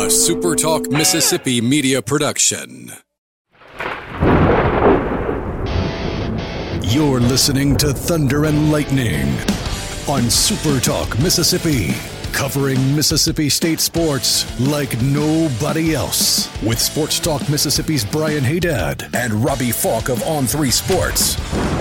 A SuperTalk Mississippi media production. You're listening to Thunder and Lightning on SuperTalk Mississippi, covering Mississippi State sports like nobody else. With Sports Talk Mississippi's Brian Haydad and Robbie Falk of On3 Sports.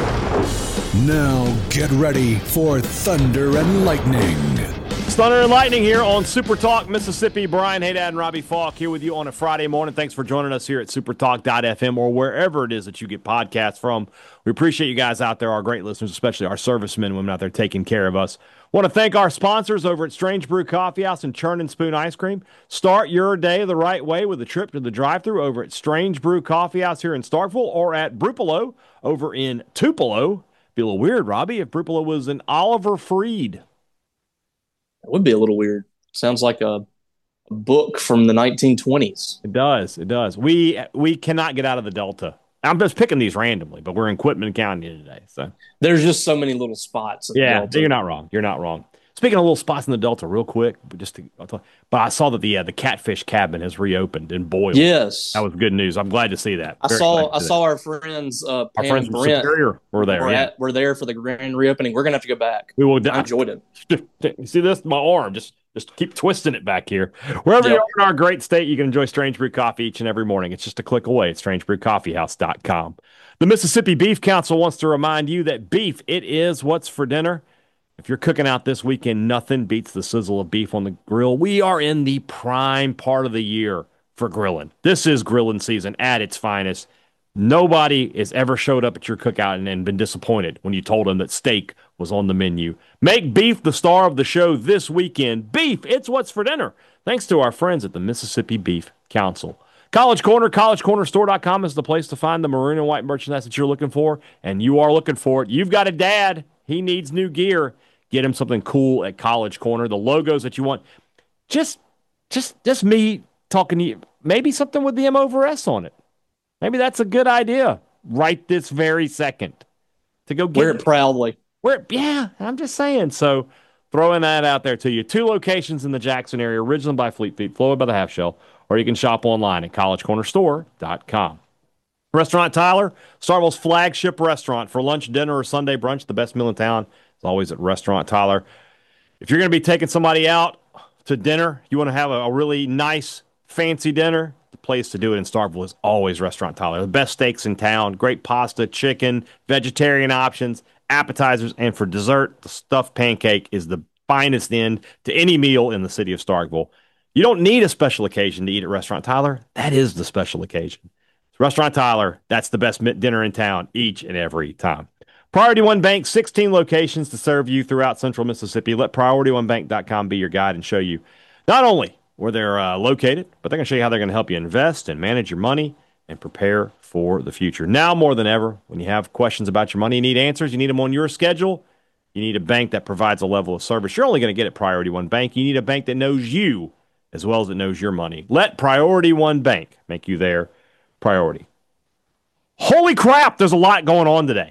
Now get ready for Thunder and Lightning. It's Thunder and Lightning here on SuperTalk Mississippi. Brian Haydad and Robbie Falk here with you on a Friday morning. Thanks for joining us here at supertalk.fm or wherever it is that you get podcasts from. We appreciate you guys out there, our great listeners, especially our servicemen and women out there taking care of us. Want to thank our sponsors over at Strange Brew Coffee House and Churn and Spoon Ice Cream. Start your day the right way with a trip to the drive-thru over at Strange Brew Coffee House here in Starkville or at Brupolo over in Tupelo. Be a little weird, Robbie, if Brupolo was in Oliver Freed. That would be a little weird. Sounds like a book from the 1920s. It does. It does. We cannot get out of the Delta. I'm just picking these randomly, but we're in Quitman County today. So there's just so many little spots. Yeah, you're not wrong. You're not wrong. Speaking of little spots in the Delta, real quick, but I saw that the Catfish Cabin has reopened in Boyle. Yes, that was good news. I'm glad to see that. I saw our friends, Pam and Brent, Superior were there. We're there for the grand reopening. We're gonna have to go back. We will. I enjoyed it. You see this? My arm just keep twisting it back here. Wherever you are in our great state, you can enjoy Strange Brew Coffee each and every morning. It's just a click away at strangebrewcoffeehouse.com. The Mississippi Beef Council wants to remind you that beef, it is what's for dinner. If you're cooking out this weekend, nothing beats the sizzle of beef on the grill. We are in the prime part of the year for grilling. This is grilling season at its finest. Nobody has ever showed up at your cookout and been disappointed when you told them that steak was on the menu. Make beef the star of the show this weekend. Beef, it's what's for dinner. Thanks to our friends at the Mississippi Beef Council. College Corner, collegecornerstore.com is the place to find the maroon and white merchandise that you're looking for, and you are looking for it. You've got a dad. He needs new gear. Get him something cool at College Corner. The logos that you want. Just me talking to you. Maybe something with the M over S on it. Maybe that's a good idea right this very second to go get Wear it proudly. Yeah, I'm just saying. So throwing that out there to you. 2 locations in the Jackson area, originally by Fleet Feet, Floyd by the Half Shell, or you can shop online at collegecornerstore.com. Restaurant Tyler, Starkville's flagship restaurant for lunch, dinner, or Sunday brunch. The best meal in town is always at Restaurant Tyler. If you're going to be taking somebody out to dinner, you want to have a really nice, fancy dinner, the place to do it in Starkville is always Restaurant Tyler. The best steaks in town, great pasta, chicken, vegetarian options, appetizers, and for dessert, the stuffed pancake is the finest end to any meal in the city of Starkville. You don't need a special occasion to eat at Restaurant Tyler. That is the special occasion. Restaurant Tyler, that's the best dinner in town each and every time. Priority One Bank, 16 locations to serve you throughout central Mississippi. Let PriorityOneBank.com be your guide and show you not only where they're located, but they're going to show you how they're going to help you invest and manage your money and prepare for the future. Now more than ever, when you have questions about your money, you need answers, you need them on your schedule, you need a bank that provides a level of service you're only going to get at Priority One Bank. You need a bank that knows you as well as it knows your money. Let Priority One Bank make you their priority. Holy crap, there's a lot going on today.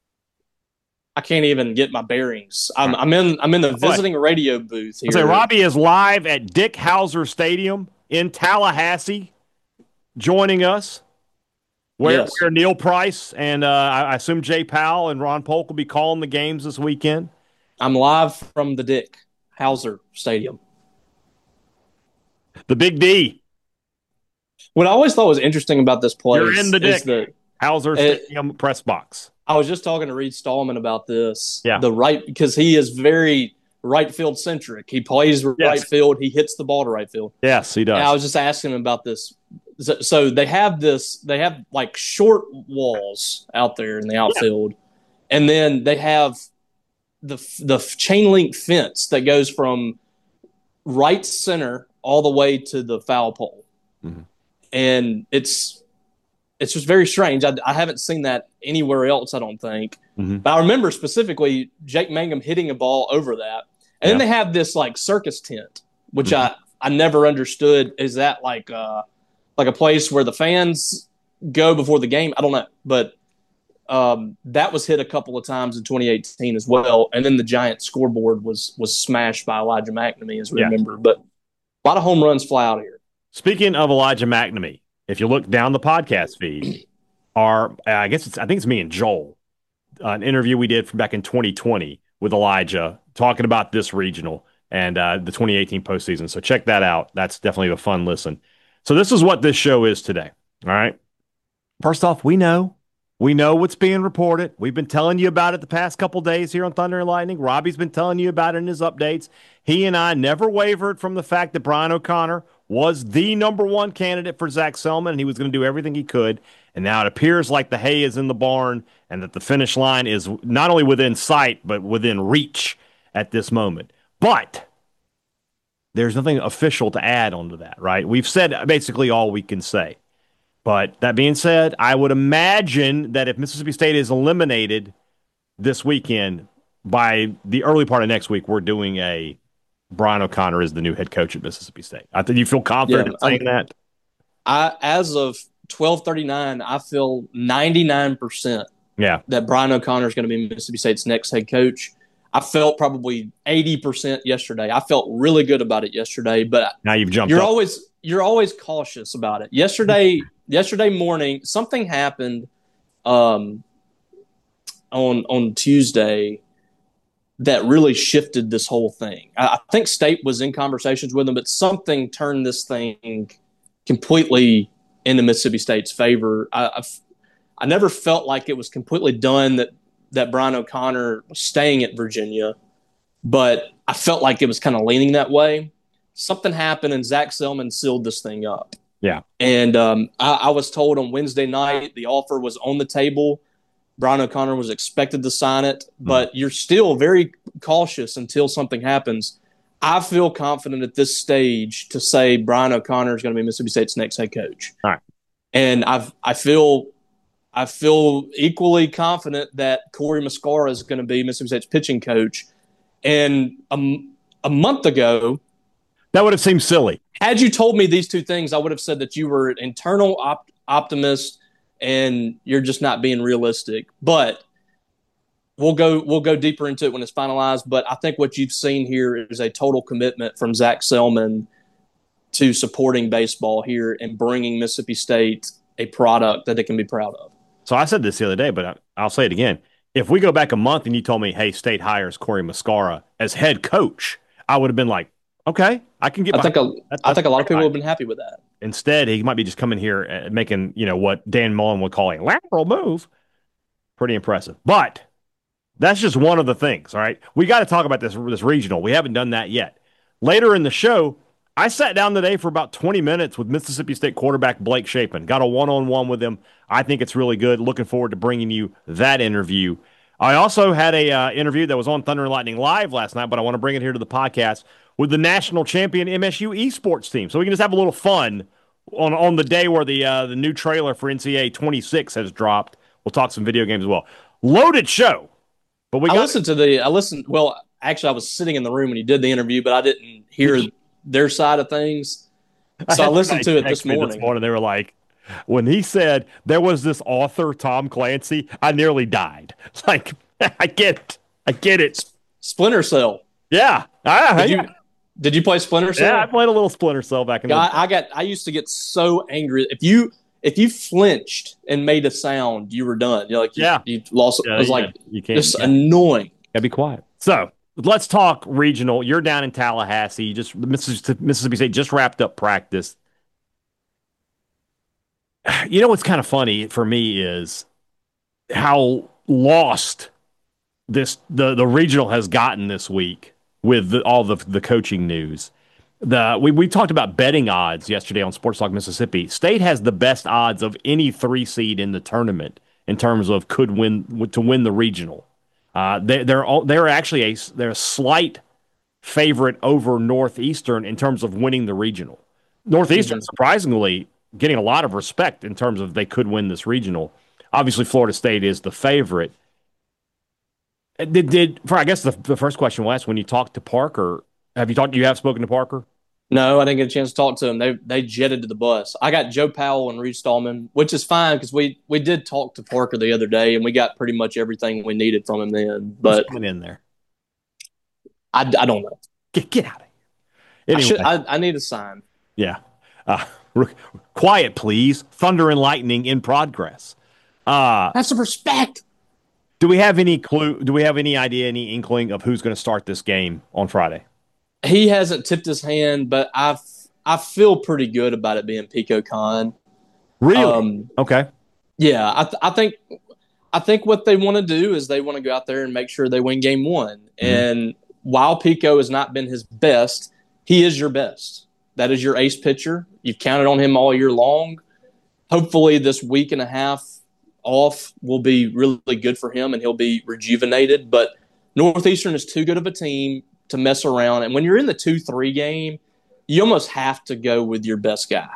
I can't even get my bearings. I'm in the visiting radio booth here. So Robbie is live at Dick Howser Stadium in Tallahassee, joining us. Where Neil Price and I assume Jay Powell and Ron Polk will be calling the games this weekend. I'm live from the Dick Howser Stadium. The Big D. What I always thought was interesting about this place You're in the Dick Howser Stadium press box. I was just talking to Reed Stallman about this. Yeah. Because he is very right field centric. He plays right field. He hits the ball to right field. Yes, he does. And I was just asking him about this. So they have like short walls out there in the outfield, and then they have the chain link fence that goes from right center all the way to the foul pole. Mm-hmm. And it's just very strange. I haven't seen that anywhere else, I don't think. Mm-hmm. But I remember specifically Jake Mangum hitting a ball over that. And then they have this like circus tent, which I never understood. Is that like a place where the fans go before the game? I don't know. But that was hit a couple of times in 2018 as well. And then the giant scoreboard was smashed by Elijah McNamee, as we remember. But a lot of home runs fly out here. Speaking of Elijah McNamee, if you look down the podcast feed, I think it's me and Joel, an interview we did from back in 2020 with Elijah talking about this regional and the 2018 postseason. So check that out. That's definitely a fun listen. So this is what this show is today. All right. First off, we know what's being reported. We've been telling you about it the past couple days here on Thunder and Lightning. Robbie's been telling you about it in his updates. He and I never wavered from the fact that Brian O'Connor was the number one candidate for Zach Selman, and he was going to do everything he could. And now it appears like the hay is in the barn and that the finish line is not only within sight, but within reach at this moment. But there's nothing official to add onto that, right? We've said basically all we can say. But that being said, I would imagine that if Mississippi State is eliminated this weekend, by the early part of next week, we're doing a Brian O'Connor is the new head coach at Mississippi State. I think you feel confident in saying that? As of 12:39, I feel 99% that Brian O'Connor is going to be Mississippi State's next head coach. I felt probably 80% yesterday. I felt really good about it yesterday, but now you've jumped. You're always cautious about it. Yesterday morning, something happened on Tuesday that really shifted this whole thing. I think State was in conversations with them, but something turned this thing completely into Mississippi State's favor. I never felt like it was completely done that Brian O'Connor was staying at Virginia, but I felt like it was kind of leaning that way. Something happened, and Zach Selman sealed this thing up. Yeah. And I was told on Wednesday night the offer was on the table. Brian O'Connor was expected to sign it, but you're still very cautious until something happens. I feel confident at this stage to say Brian O'Connor is going to be Mississippi State's next head coach. All right. And I feel equally confident that Corey Muscara is going to be Mississippi State's pitching coach. And a month ago, that would have seemed silly. Had you told me these two things, I would have said that you were an internal optimist and you're just not being realistic. But we'll go deeper into it when it's finalized. But I think what you've seen here is a total commitment from Zach Selman to supporting baseball here and bringing Mississippi State a product that it can be proud of. So I said this the other day, but I'll say it again. If we go back a month and you told me, hey, State hires Corey Muscara as head coach, I would have been like, okay, I can get. I think a lot of people have been happy with that. Instead, he might be just coming here and making, what Dan Mullen would call a lateral move. Pretty impressive. But that's just one of the things, all right? We got to talk about this regional. We haven't done that yet. Later in the show, I sat down today for about 20 minutes with Mississippi State quarterback Blake Shapen. Got a one-on-one with him. I think it's really good. Looking forward to bringing you that interview. I also had a interview that was on Thunder and Lightning Live last night, but I want to bring it here to the podcast with the national champion MSU esports team. So we can just have a little fun on the day where the new trailer for NCAA 26 has dropped. We'll talk some video games as well. Loaded show. But I listened. Well, actually, I was sitting in the room when he did the interview, but I didn't hear their side of things. So I listened to it this morning. They were like, when he said there was this author, Tom Clancy, I nearly died. It's like, I get it. Splinter Cell. Yeah. Did you play Splinter Cell? Yeah, I played a little Splinter Cell back in the day. I used to get so angry. If you flinched and made a sound, you were done. You lost. It was annoying. Gotta be quiet. So let's talk regional. You're down in Tallahassee. Mississippi State just wrapped up practice. You know what's kind of funny for me is how lost the regional has gotten this week with all the coaching news. We talked about betting odds yesterday on Sports Talk Mississippi. State has the best odds of any 3 seed in the tournament in terms of could win the regional. They're actually they're a slight favorite over Northeastern in terms of winning the regional. Northeastern surprisingly getting a lot of respect in terms of they could win this regional. Obviously, Florida State is the favorite. I guess the first question was when you talked to Parker. You have spoken to Parker? No, I didn't get a chance to talk to him. They jetted to the bus. I got Joe Powell and Reed Stallman, which is fine because we did talk to Parker the other day and we got pretty much everything we needed from him then. But who's coming in there? I don't know. Get out of here. Anyway, I need a sign. Yeah. Uh, quiet, please. Thunder and lightning in progress. Have some respect. Do we have any clue? Do we have any idea, any inkling of who's going to start this game on Friday? He hasn't tipped his hand, but I feel pretty good about it being Pico Khan. Really? Okay. Yeah, I think what they want to do is they want to go out there and make sure they win game one. Mm-hmm. And while Pico has not been his best, he is your best. That is your ace pitcher. You've counted on him all year long. Hopefully this week and a half off will be really good for him and he'll be rejuvenated. But Northeastern is too good of a team to mess around. And when you're in the 2-3 game, you almost have to go with your best guy.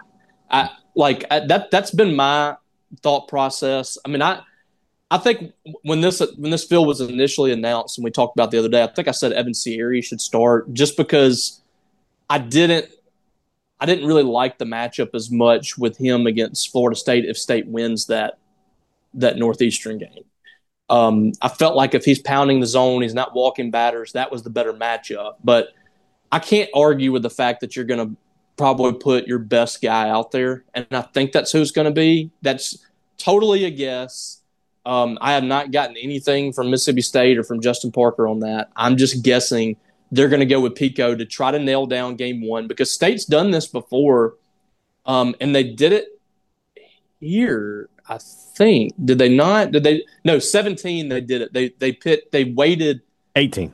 That's been my thought process. I mean, I think when this field was initially announced and we talked about the other day, I think I said Evan Sierra should start just because I didn't really like the matchup as much with him against Florida State if State wins that Northeastern game. I felt like if he's pounding the zone, he's not walking batters, that was the better matchup. But I can't argue with the fact that you're going to probably put your best guy out there, and I think that's who it's going to be. That's totally a guess. I have not gotten anything from Mississippi State or from Justin Parker on that. I'm just guessing they're going to go with Pico to try to nail down game one because State's done this before, and they did it here, I think. Did they not? No, 17 they did it. They waited 18.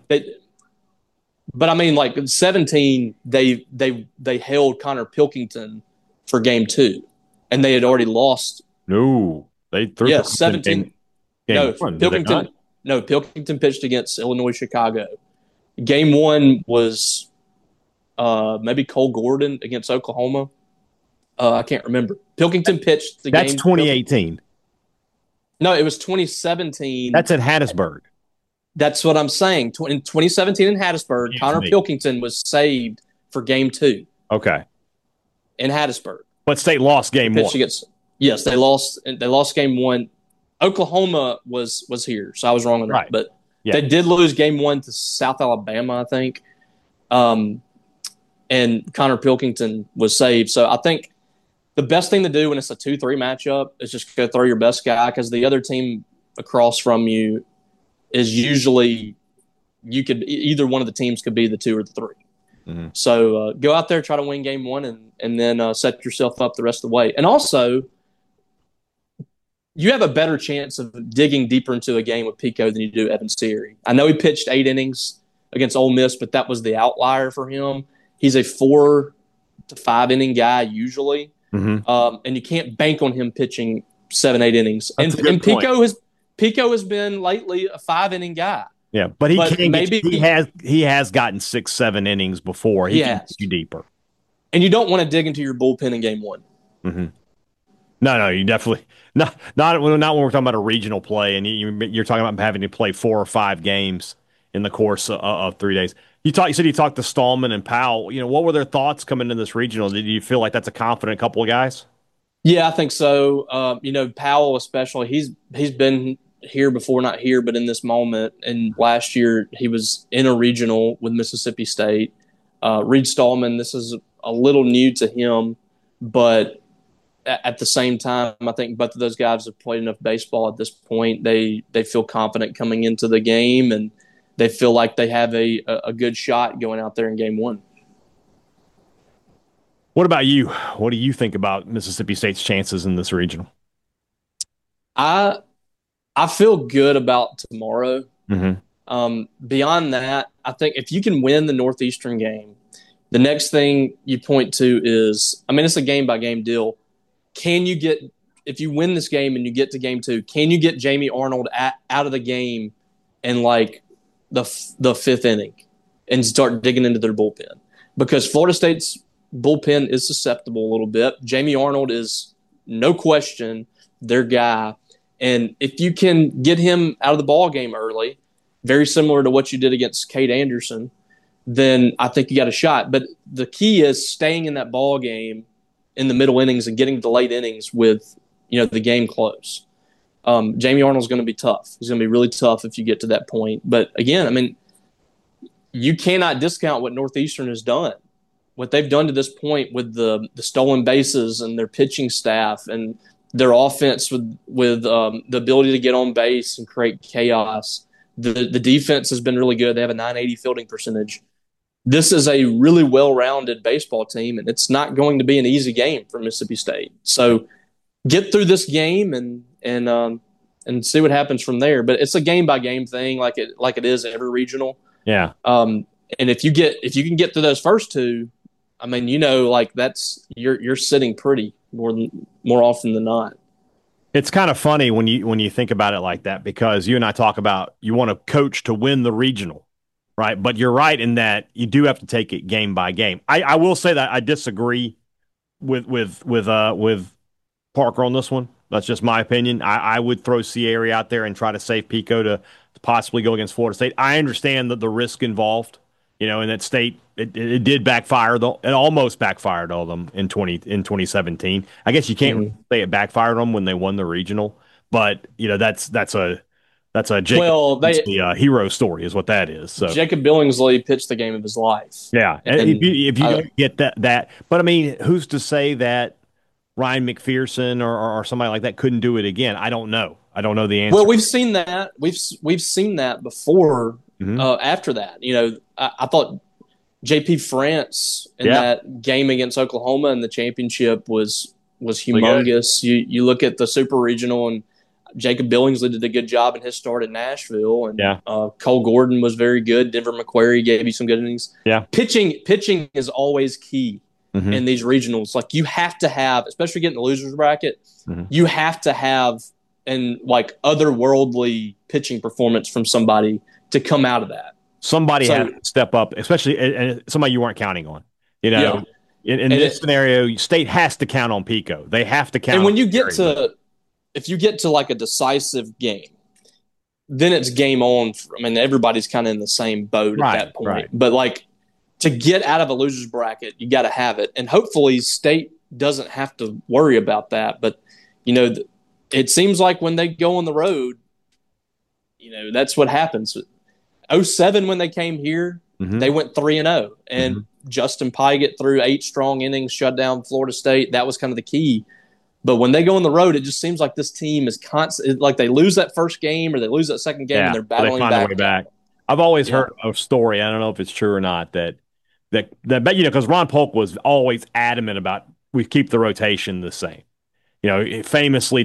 But I mean, like 17, they held Connor Pilkington for game two, and they had already lost. No, they threw. Yeah, 17. Pilkington. Pilkington pitched against Illinois Chicago. Game one was maybe Cole Gordon against Oklahoma. I can't remember. Pilkington pitched the game. That's 2018. No, it was 2017. That's at Hattiesburg. That's what I'm saying. In 2017 in Hattiesburg, Connor Pilkington was saved for game two. Okay. In Hattiesburg. But State lost game one. Yes, they lost game one. Oklahoma was here, so I was wrong on that. Right. But they did lose game one to South Alabama, I think. And Connor Pilkington was saved. So I think the best thing to do when it's a 2-3 matchup is just go throw your best guy because the other team across from you is usually either one of the teams could be the 2 or the 3. Mm-hmm. So go out there, try to win game one, and then set yourself up the rest of the way. And also, you have a better chance of digging deeper into a game with Pico than you do Evan Sierra. I know he pitched 8 innings against Ole Miss, but that was the outlier for him. He's a 4 to 5 inning guy usually, and you can't bank on him pitching 7-8 innings. That's and Pico has been lately a 5-inning guy. Yeah, but he has gotten 6-7 innings before. He can get you deeper, and you don't want to dig into your bullpen in game one. Mm-hmm. No, you definitely not when we're talking about a regional play, and you're talking about having to play 4 or 5 games in the course of 3 days. You said you talked to Stallman and Powell. What were their thoughts coming into this regional? Did you feel like that's a confident couple of guys? Yeah, I think so. Powell especially, he's been here before, not here, but in this moment. And last year he was in a regional with Mississippi State. Reed Stallman, this is a little new to him, but at the same time, I think both of those guys have played enough baseball at this point. They feel confident coming into the game, and they feel like they have a good shot going out there in game one. What about you? What do you think about Mississippi State's chances in this regional? I feel good about tomorrow. Mm-hmm. Beyond that, I think if you can win the Northeastern game, the next thing you point to is, it's a game-by-game deal. If you win this game and you get to game 2, can you get Jamie Arnold out of the game in like the 5th inning and start digging into their bullpen? Because Florida State's bullpen is susceptible a little bit. Jamie Arnold is, no question, their guy. And if you can get him out of the ball game early, very similar to what you did against Cade Anderson, then I think you got a shot. But the key is staying in that ball game in the middle innings and getting to the late innings with, the game close. Jamie Arnold's going to be tough. He's going to be really tough if you get to that point. But again, you cannot discount what Northeastern has done. what they've done to this point with the stolen bases and their pitching staff and their offense with the ability to get on base and create chaos. The defense has been really good. They have a 980 fielding percentage. This is a really well-rounded baseball team, and it's not going to be an easy game for Mississippi State. So get through this game and see what happens from there. But it's a game-by-game thing, like it is every regional. Yeah. And if you can get through those first two, I mean, like that's you're sitting pretty more often than not. It's kind of funny when you think about it like that, because you and I talk about you want a coach to win the regional, right? But you're right in that you do have to take it game by game. I will say that I disagree with Parker on this one. That's just my opinion. I would throw Sierra out there and try to save Pico to possibly go against Florida State. I understand that the risk involved, in that State, it did backfire, though. It almost backfired on them in 2017. I guess you can't say it backfired on them when they won the regional, but that's a Jacob the hero story is what that is. So Jacob Billingsley pitched the game of his life. Yeah, and if you don't get that, but I mean, who's to say that Ryan McPherson or somebody like that couldn't do it again? I don't know. I don't know the answer. Well, we've seen that. We've seen that before. After that, I thought J.P. France in that game against Oklahoma in the championship was humongous. You look at the Super Regional, and Jacob Billingsley did a good job in his start at Nashville, and Cole Gordon was very good. Denver McQuarrie gave you some good innings. Yeah, pitching is always key in these regionals. Like you have to have, especially getting the losers bracket, you have to have like otherworldly pitching performance from somebody to come out of that. Somebody had to step up, especially and somebody you weren't counting on. In this scenario, State has to count on Pico. They have to count. And when if you get to like a decisive game, then it's game on. I mean, everybody's kind of in the same boat at that point. Right. But like to get out of a loser's bracket, you got to have it. And hopefully State doesn't have to worry about that. But, it seems like when they go on the road, that's what happens. 2007, when they came here, they went 3-0. And Justin Pygott threw 8 strong innings, shut down Florida State. That was kind of the key. But when they go on the road, it just seems like this team is constant. Like they lose that first game or they lose that second game, and they're battling back. I've always heard a story. I don't know if it's true or not that because Ron Polk was always adamant about we keep the rotation the same. He famously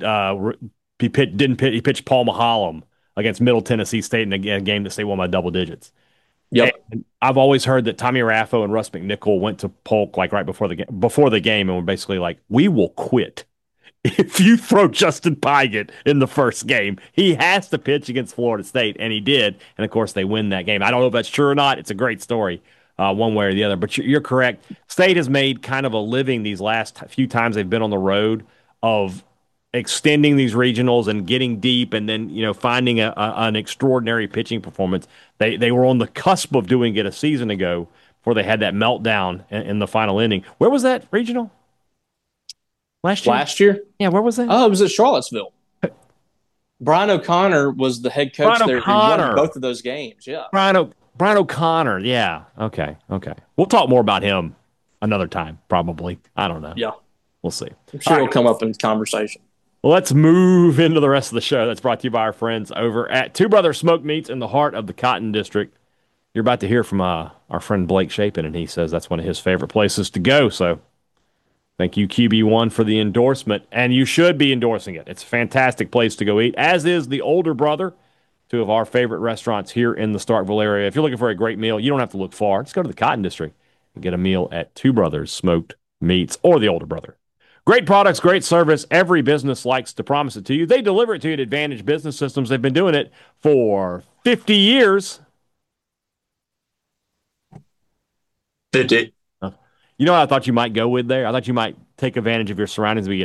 he pitched Paul Mahallam against Middle Tennessee State in a game that State won by double digits. Yep. And I've always heard that Tommy Raffo and Russ McNichol went to Polk like right before the game and were basically like, we will quit if you throw Justin Pygott in the first game. He has to pitch against Florida State, and he did. And of course, they win that game. I don't know if that's true or not. It's a great story, one way or the other. But you're correct. State has made kind of a living these last few times they've been on the road of extending these regionals and getting deep, and then finding an extraordinary pitching performance. They were on the cusp of doing it a season ago before they had that meltdown in the final inning. Where was that regional? Last year? Yeah, where was that? Oh, it was at Charlottesville. Brian O'Connor was the head coach there. He won both of those games. Yeah, Brian O'Connor. Yeah. Okay. We'll talk more about him another time, probably. I don't know. Yeah, we'll see. I'm sure he'll come up in conversation. Well, let's move into the rest of the show. That's brought to you by our friends over at Two Brothers Smoked Meats in the heart of the Cotton District. You're about to hear from our friend Blake Shapin, and he says that's one of his favorite places to go. So thank you, QB1, for the endorsement, and you should be endorsing it. It's a fantastic place to go eat, as is the Older Brother, two of our favorite restaurants here in the Starkville area. If you're looking for a great meal, you don't have to look far. Just go to the Cotton District and get a meal at Two Brothers Smoked Meats or the Older Brother. Great products, great service. Every business likes to promise it to you. They deliver it to you at Advantage Business Systems. They've been doing it for 50 years. 50. You know what I thought you might go with there? I thought you might take advantage of your surroundings. We get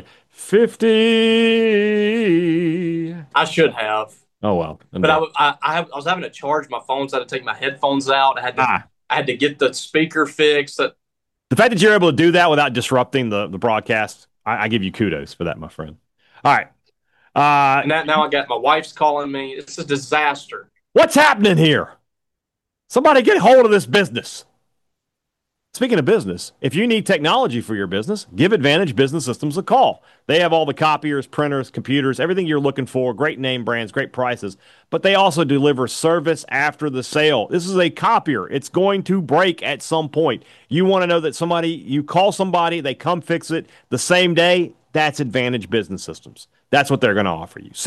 50. I should have. Oh, well. But I was having to charge my phone, so I had to take my headphones out. I had to get the speaker fixed. The fact that you're able to do that without disrupting the broadcast, I give you kudos for that, my friend. All right. Now I got my wife's calling me. It's a disaster. What's happening here? Somebody get hold of this business. Speaking of business, if you need technology for your business, give Advantage Business Systems a call. They have all the copiers, printers, computers, everything you're looking for, great name brands, great prices, but they also deliver service after the sale. This is a copier. It's going to break at some point. You want to know that you call somebody, they come fix it the same day. That's Advantage Business Systems. That's what they're going to offer you.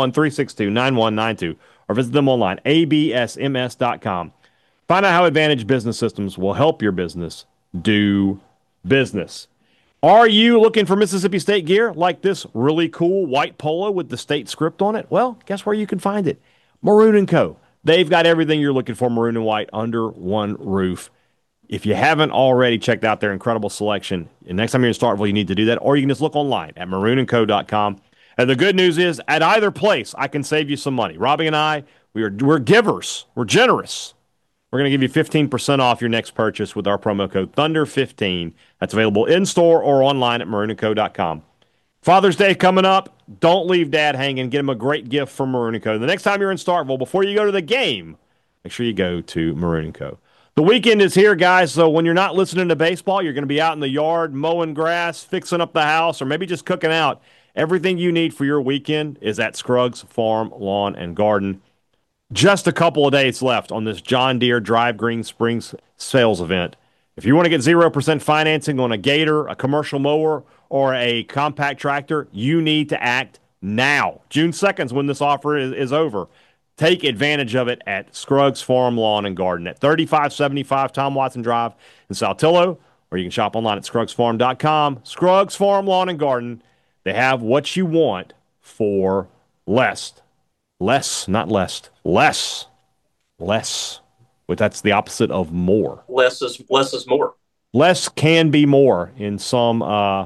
601-362-9192 or visit them online, absms.com. Find out how Advantage Business Systems will help your business do business. Are you looking for Mississippi State gear like this really cool white polo with the state script on it? Well, guess where you can find it? Maroon & Co. They've got everything you're looking for, maroon and white, under one roof. If you haven't already checked out their incredible selection, and next time you're in Starkville, you need to do that, or you can just look online at maroonandco.com. And the good news is, at either place, I can save you some money. Robbie and I, we're givers. We're generous. We're going to give you 15% off your next purchase with our promo code Thunder15. That's available in-store or online at maroonandco.com. Father's Day coming up. Don't leave Dad hanging. Get him a great gift from Maroon & Co. The next time you're in Starkville, before you go to the game, make sure you go to Maroon & Co. The weekend is here, guys, so when you're not listening to baseball, you're going to be out in the yard mowing grass, fixing up the house, or maybe just cooking out. Everything you need for your weekend is at Scruggs Farm, Lawn, and Garden. Just a couple of days left on this John Deere Drive Green Springs sales event. If you want to get 0% financing on a Gator, a commercial mower, or a compact tractor, you need to act now. June 2nd is when this offer is over. Take advantage of it at Scruggs Farm, Lawn, and Garden at 3575 Tom Watson Drive in Saltillo, or you can shop online at scruggsfarm.com. Scruggs Farm, Lawn, and Garden. They have what you want for less. Less, not less. Less. Less. But that's the opposite of more. Less is more. Less can be more in some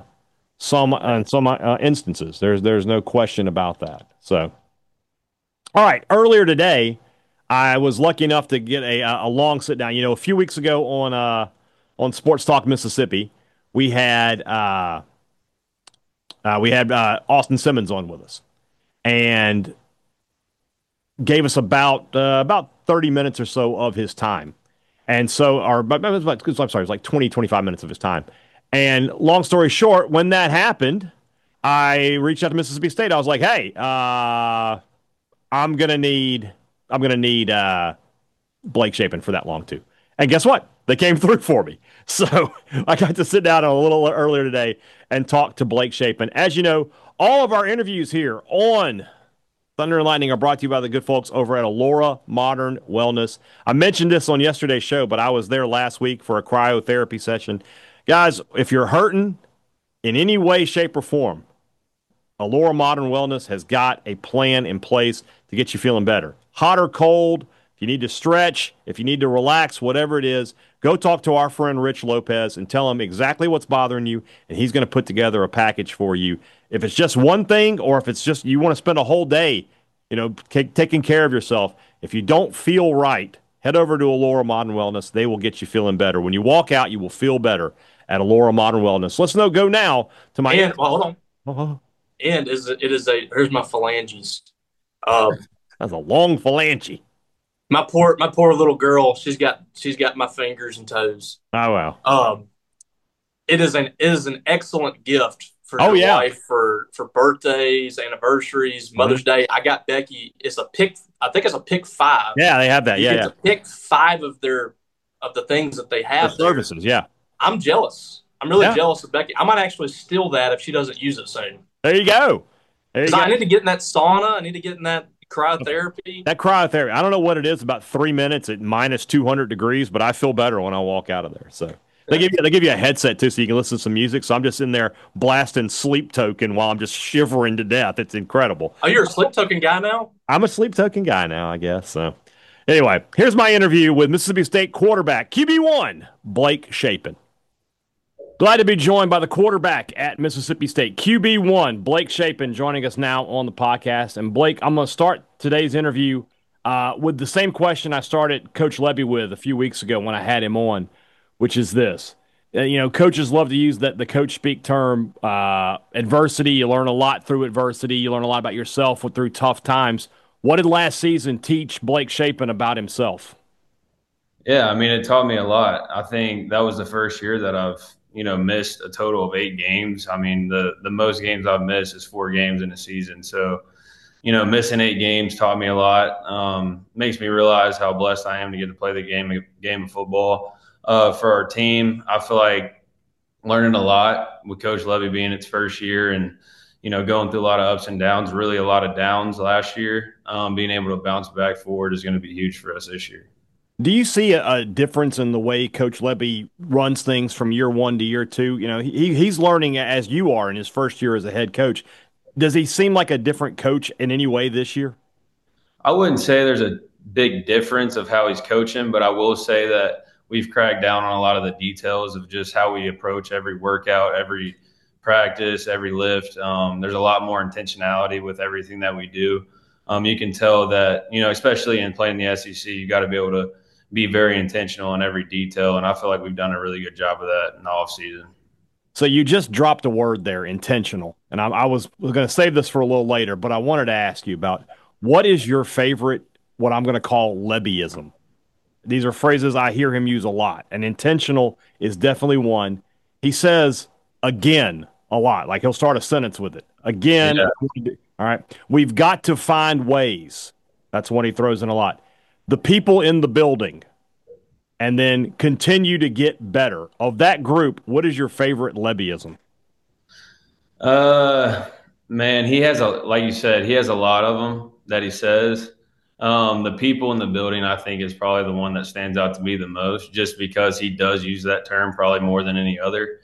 instances. There's no question about that. So, all right. Earlier today, I was lucky enough to get a long sit down. You know, a few weeks ago on Sports Talk Mississippi, we had Austin Simmons on with us, and gave us about 30 minutes or so of his time. And so, it was like 20, 25 minutes of his time. And long story short, when that happened, I reached out to Mississippi State. I was like, hey, I'm gonna need Blake Shapen for that long too. And guess what? They came through for me. So I got to sit down a little earlier today and talk to Blake Shapen. As you know, all of our interviews here on Thunder and Lightning are brought to you by the good folks over at Allura Modern Wellness. I mentioned this on yesterday's show, but I was there last week for a cryotherapy session. Guys, if you're hurting in any way, shape, or form, Allura Modern Wellness has got a plan in place to get you feeling better. Hot or cold, if you need to stretch, if you need to relax, whatever it is, go talk to our friend Rich Lopez and tell him exactly what's bothering you, and he's going to put together a package for you. If it's just one thing, or if it's just you want to spend a whole day, taking care of yourself, if you don't feel right, head over to Allura Modern Wellness. They will get you feeling better. When you walk out, you will feel better at Allura Modern Wellness. Let's go now to my... hold on. Uh-huh. And here's my phalanges. That's a long phalange. My poor little girl, she's got my fingers and toes. Oh wow. It is an excellent gift for your wife for birthdays, anniversaries, Mother's Day. I got Becky. I think it's a pick 5. Yeah, they have that. You get to pick 5 of the things that they have. The services, yeah. I'm jealous. I'm really jealous of Becky. I might actually steal that if she doesn't use it soon. There you go. I need to get in that sauna. I need to get in that cryotherapy. That cryotherapy, I don't know what it is, about 3 minutes at minus 200 degrees, but I feel better when I walk out of there. So they give you a headset too, so you can listen to some music. So I'm just in there blasting Sleep Token while I'm just shivering to death. It's incredible. Oh, you're a Sleep Token guy now? I'm a Sleep Token guy now, I guess. So anyway, here's my interview with Mississippi State quarterback, QB1, Blake Shapen. Glad to be joined by the quarterback at Mississippi State, QB1, Blake Shapen, joining us now on the podcast. And Blake, I'm going to start today's interview with the same question I started Coach Levy with a few weeks ago when I had him on, which is this. Coaches love to use the coach speak term, adversity. You learn a lot through adversity. You learn a lot about yourself through tough times. What did last season teach Blake Shapen about himself? Yeah, I mean, it taught me a lot. I think that was the first year that I've, missed a total of 8 games. I mean, the most games I've missed is 4 games in a season. So, missing 8 games taught me a lot. Makes me realize how blessed I am to get to play the game of football for our team. I feel like learning a lot with Coach Levy being its first year and, going through a lot of ups and downs, really a lot of downs last year. Being able to bounce back forward is going to be huge for us this year. Do you see a difference in the way Coach Levy runs things from year one to year two? He's learning as you are in his first year as a head coach. Does he seem like a different coach in any way this year? I wouldn't say there's a big difference of how he's coaching, but I will say that we've cracked down on a lot of the details of just how we approach every workout, every practice, every lift. There's a lot more intentionality with everything that we do. You can tell that, especially in playing the SEC, you got to be able to be very intentional in every detail. And I feel like we've done a really good job of that in the offseason. So you just dropped a word there, intentional. And I was going to save this for a little later, but I wanted to ask you about what is your favorite, what I'm going to call Lebyism? These are phrases I hear him use a lot, and intentional is definitely one. He says again a lot, like he'll start a sentence with it. Again, yeah. All right. We've got to find ways. That's one he throws in a lot. The people in the building, and then continue to get better. Of that group, what is your favorite Lebyism? Man, he has like you said, he has a lot of them that he says. The people in the building, I think, is probably the one that stands out to me the most, just because he does use that term probably more than any other.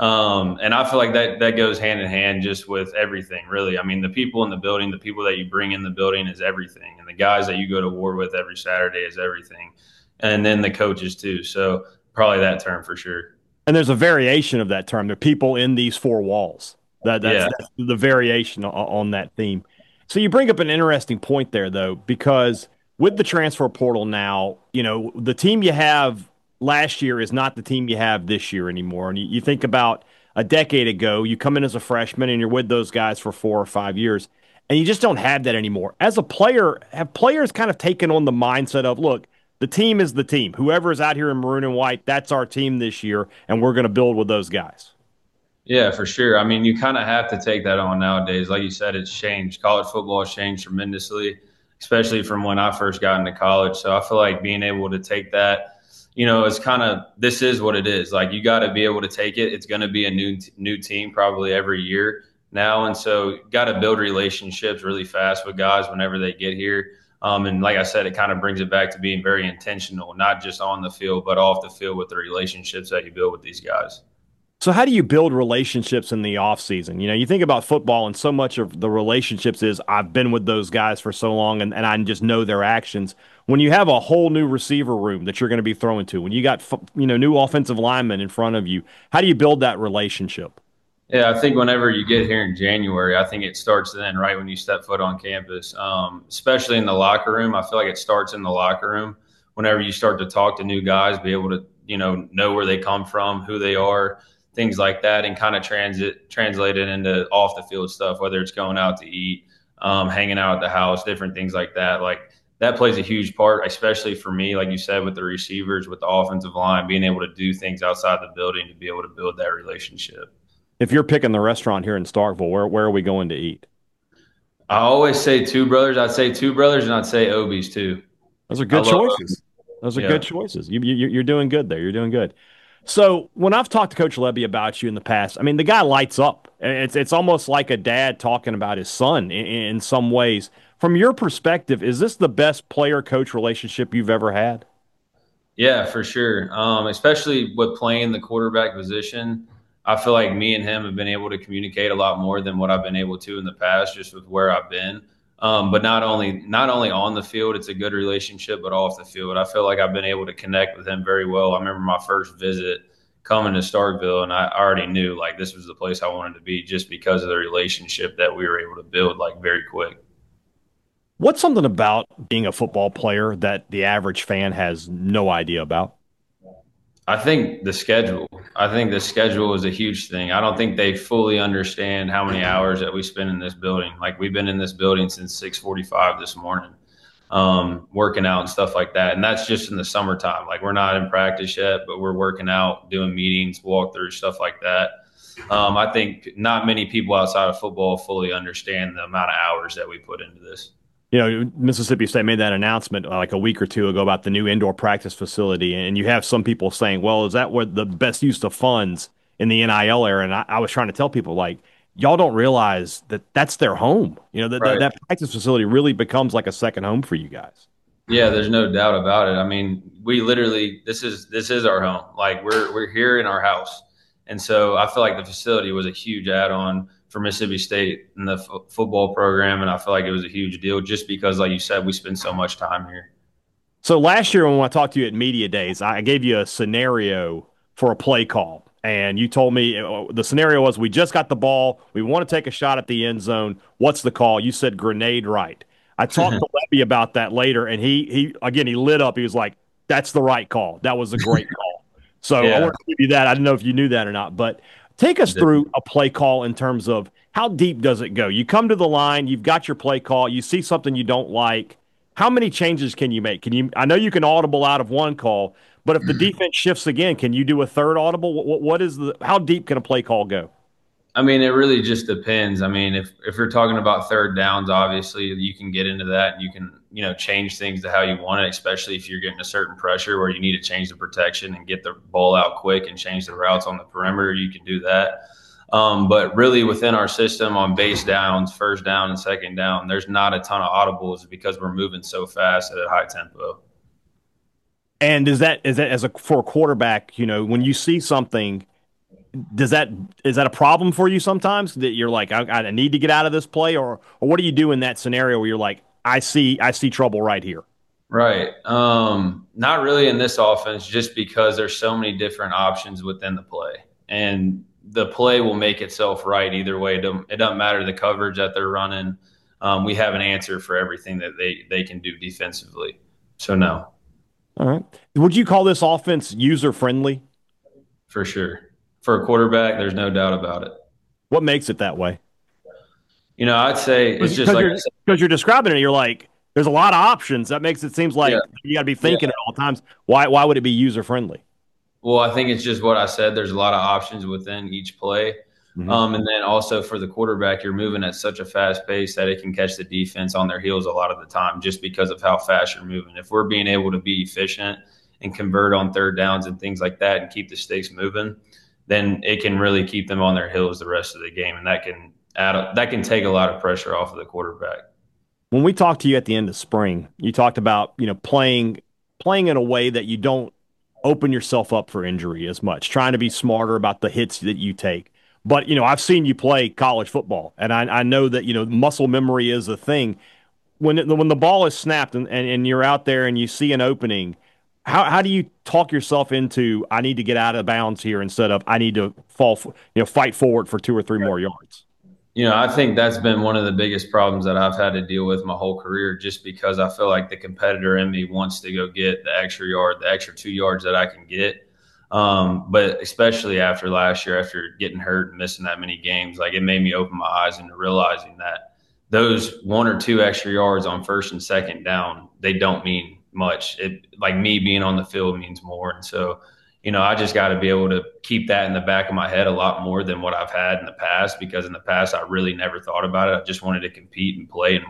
And I feel like that goes hand in hand just with everything, really. I mean, the people in the building, the people that you bring in the building is everything. And the guys that you go to war with every Saturday is everything. And then the coaches too. So probably that term for sure. And there's a variation of that term. The people in these four walls. That's the variation on that theme. So you bring up an interesting point there, though, because with the transfer portal now, the team you have last year is not the team you have this year anymore. And you think about a decade ago, you come in as a freshman and you're with those guys for 4 or 5 years, and you just don't have that anymore. As a player, have players kind of taken on the mindset of, look, the team is the team. Whoever is out here in maroon and white, that's our team this year, and we're going to build with those guys. Yeah, for sure. I mean, you kind of have to take that on nowadays. Like you said, it's changed. College football has changed tremendously, especially from when I first got into college. So I feel like being able to take that, it's kind of, this is what it is. Like, you got to be able to take it. It's going to be a new team probably every year now. And so you got to build relationships really fast with guys whenever they get here. And like I said, it kind of brings it back to being very intentional, not just on the field, but off the field with the relationships that you build with these guys. So how do you build relationships in the offseason? You think about football, and so much of the relationships is I've been with those guys for so long, and I just know their actions. When you have a whole new receiver room that you're going to be throwing to, when you got new offensive linemen in front of you, how do you build that relationship? Yeah, I think whenever you get here in January, I think it starts then, right when you step foot on campus, especially in the locker room. I feel like it starts in the locker room. Whenever you start to talk to new guys, be able to know where they come from, who they are, things like that, and kind of translate it into off the field stuff, whether it's going out to eat, hanging out at the house, different things like that. Like, that plays a huge part, especially for me, like you said, with the receivers, with the offensive line, being able to do things outside the building to be able to build that relationship. If you're picking the restaurant here in Starkville, where are we going to eat? I always say Two Brothers. I'd say Two Brothers, and I'd say Obie's too. Those are good choices. Those are good choices. You're doing good there. You're doing good. So when I've talked to Coach Levy about you in the past, I mean, the guy lights up. It's almost like a dad talking about his son in some ways. From your perspective, is this the best player-coach relationship you've ever had? Yeah, for sure. Especially with playing the quarterback position, I feel like me and him have been able to communicate a lot more than what I've been able to in the past, just with where I've been. But not only on the field, it's a good relationship, but off the field, I feel like I've been able to connect with him very well. I remember my first visit coming to Starkville, and I already knew like this was the place I wanted to be, just because of the relationship that we were able to build like very quick. What's something about being a football player that the average fan has no idea about? I think the schedule. I think the schedule is a huge thing. I don't think they fully understand how many hours that we spend in this building. Like, we've been in this building since 6:45 this morning. working out and stuff like that. And that's just in the summertime. Like we're not in practice yet, but we're working out, doing meetings, walkthroughs, stuff like that. I think not many people outside of football fully understand the amount of hours that we put into this. You know, Mississippi State made that announcement like a week or two ago about the new indoor practice facility, and you have some people saying, "Well, is that what the best use of funds in the NIL era?" And I was trying to tell people, like, y'all don't realize that that's their home. You know, Right. that practice facility really becomes like a second home for you guys. Yeah, there's no doubt about it. I mean, we literally this is our home. Like we're here in our house, and so I feel like the facility was a huge add-on for Mississippi State and the football program, and I feel like it was a huge deal just because, like you said, we spend so much time here. So last year when I talked to you at Media Days, I gave you a scenario for a play call. And you told me the scenario was we just got the ball. We want to take a shot at the end zone. What's the call? You said grenade right. I talked to Levy about that later, and he again, he lit up. He was like, that's the right call. That was a great call. So I want to give you that. I don't know if you knew that or not, but take us through a play call in terms of how deep does it go? You come to the line, you've got your play call, you see something you don't like. How many changes can you make? Can you? I know you can audible out of one call, but if the defense shifts again, can you do a third audible? What is the? How deep can a play call go? I mean, it really just depends. I mean, if you're talking about third downs, obviously you can get into that and you can, change things to how you want it, especially if you're getting a certain pressure where you need to change the protection and get the ball out quick and change the routes on the perimeter. You can do that. But really within our system on base downs, first down and second down, there's not a ton of audibles because we're moving so fast at a high tempo. And is that for a quarterback, when you see something, is that a problem for you sometimes that you're like, I need to get out of this play, or what do you do in that scenario where you're like, I see trouble right here? Right. Not really in this offense, just because there's so many different options within the play, and the play will make itself right either way. It doesn't matter the coverage that they're running. We have an answer for everything that they can do defensively. So no. All right. Would you call this offense user friendly? For sure. For a quarterback, there's no doubt about it. What makes it that way? I'd say it's just because you're describing it. You're like, there's a lot of options. That makes it seems like you got to be thinking at all times. Why would it be user friendly? Well, I think it's just what I said. There's a lot of options within each play. Mm-hmm. And then also for the quarterback, you're moving at such a fast pace that it can catch the defense on their heels a lot of the time just because of how fast you're moving. If we're being able to be efficient and convert on third downs and things like that and keep the stakes moving, then it can really keep them on their heels the rest of the game. And that can take a lot of pressure off of the quarterback. When we talked to you at the end of spring, you talked about, playing in a way that you don't open yourself up for injury as much, trying to be smarter about the hits that you take. But, I've seen you play college football, and I know that, muscle memory is a thing. When the ball is snapped and you're out there and you see an opening, how do you talk yourself into, I need to get out of bounds here instead of I need to fight forward for 2 or 3 more yards? I think that's been one of the biggest problems that I've had to deal with my whole career, just because I feel like the competitor in me wants to go get the extra yard, the extra 2 yards that I can get. But especially after last year, after getting hurt and missing that many games, like it made me open my eyes into realizing that those 1 or 2 extra yards on first and second down, they don't mean much. Like me being on the field means more. And so, I just got to be able to keep that in the back of my head a lot more than what I've had in the past, because in the past, I really never thought about it. I just wanted to compete and play and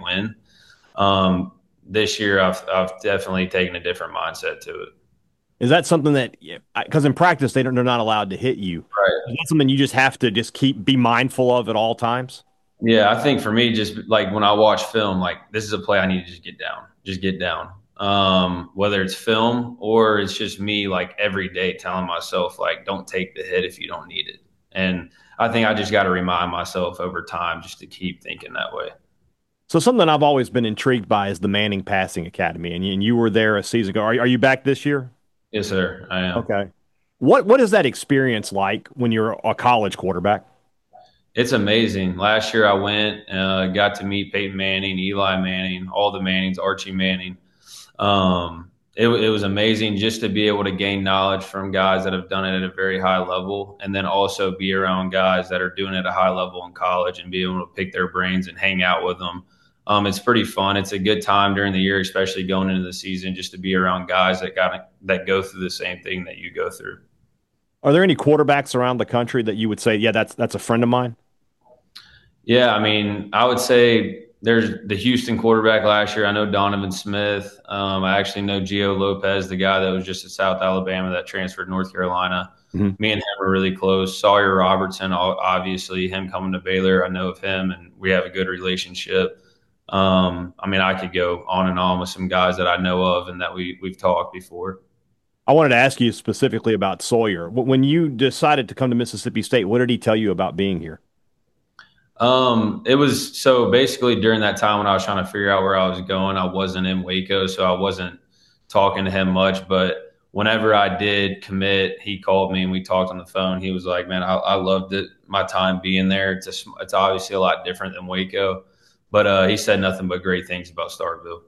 win. This year, I've definitely taken a different mindset to it. Is that something that, because in practice, they're not allowed to hit you. Right. Is that something you just have to be mindful of at all times? Yeah, I think for me, just like when I watch film, like this is a play I need to just get down. Whether it's film or it's just me, like every day telling myself, like, don't take the hit if you don't need it. And I think I just got to remind myself over time just to keep thinking that way. So something I've always been intrigued by is the Manning Passing Academy, and you were there a season ago. Are you back this year? Yes, sir. I am. Okay. What is that experience like when you're a college quarterback? It's amazing. Last year I went, got to meet Peyton Manning, Eli Manning, all the Mannings, Archie Manning. It was amazing just to be able to gain knowledge from guys that have done it at a very high level, and then also be around guys that are doing it at a high level in college and be able to pick their brains and hang out with them. It's pretty fun. It's a good time during the year, especially going into the season, just to be around guys that go through the same thing that you go through. Are there any quarterbacks around the country that you would say, yeah, that's a friend of mine? Yeah, I mean, I would say there's the Houston quarterback last year. I know Donovan Smith. I actually know Gio Lopez, the guy that was just at South Alabama that transferred to North Carolina. Mm-hmm. Me and him are really close. Sawyer Robertson, obviously, him coming to Baylor, I know of him, and we have a good relationship. I mean, I could go on and on with some guys that I know of and that we've talked before. I wanted to ask you specifically about Sawyer. When you decided to come to Mississippi State, what did he tell you about being here? It was so basically during that time when I was trying to figure out where I was going, I wasn't in Waco, so I wasn't talking to him much. But whenever I did commit, he called me and we talked on the phone. He was like, "Man, I loved it. My time being there. It's obviously a lot different than Waco." But he said nothing but great things about Starkville.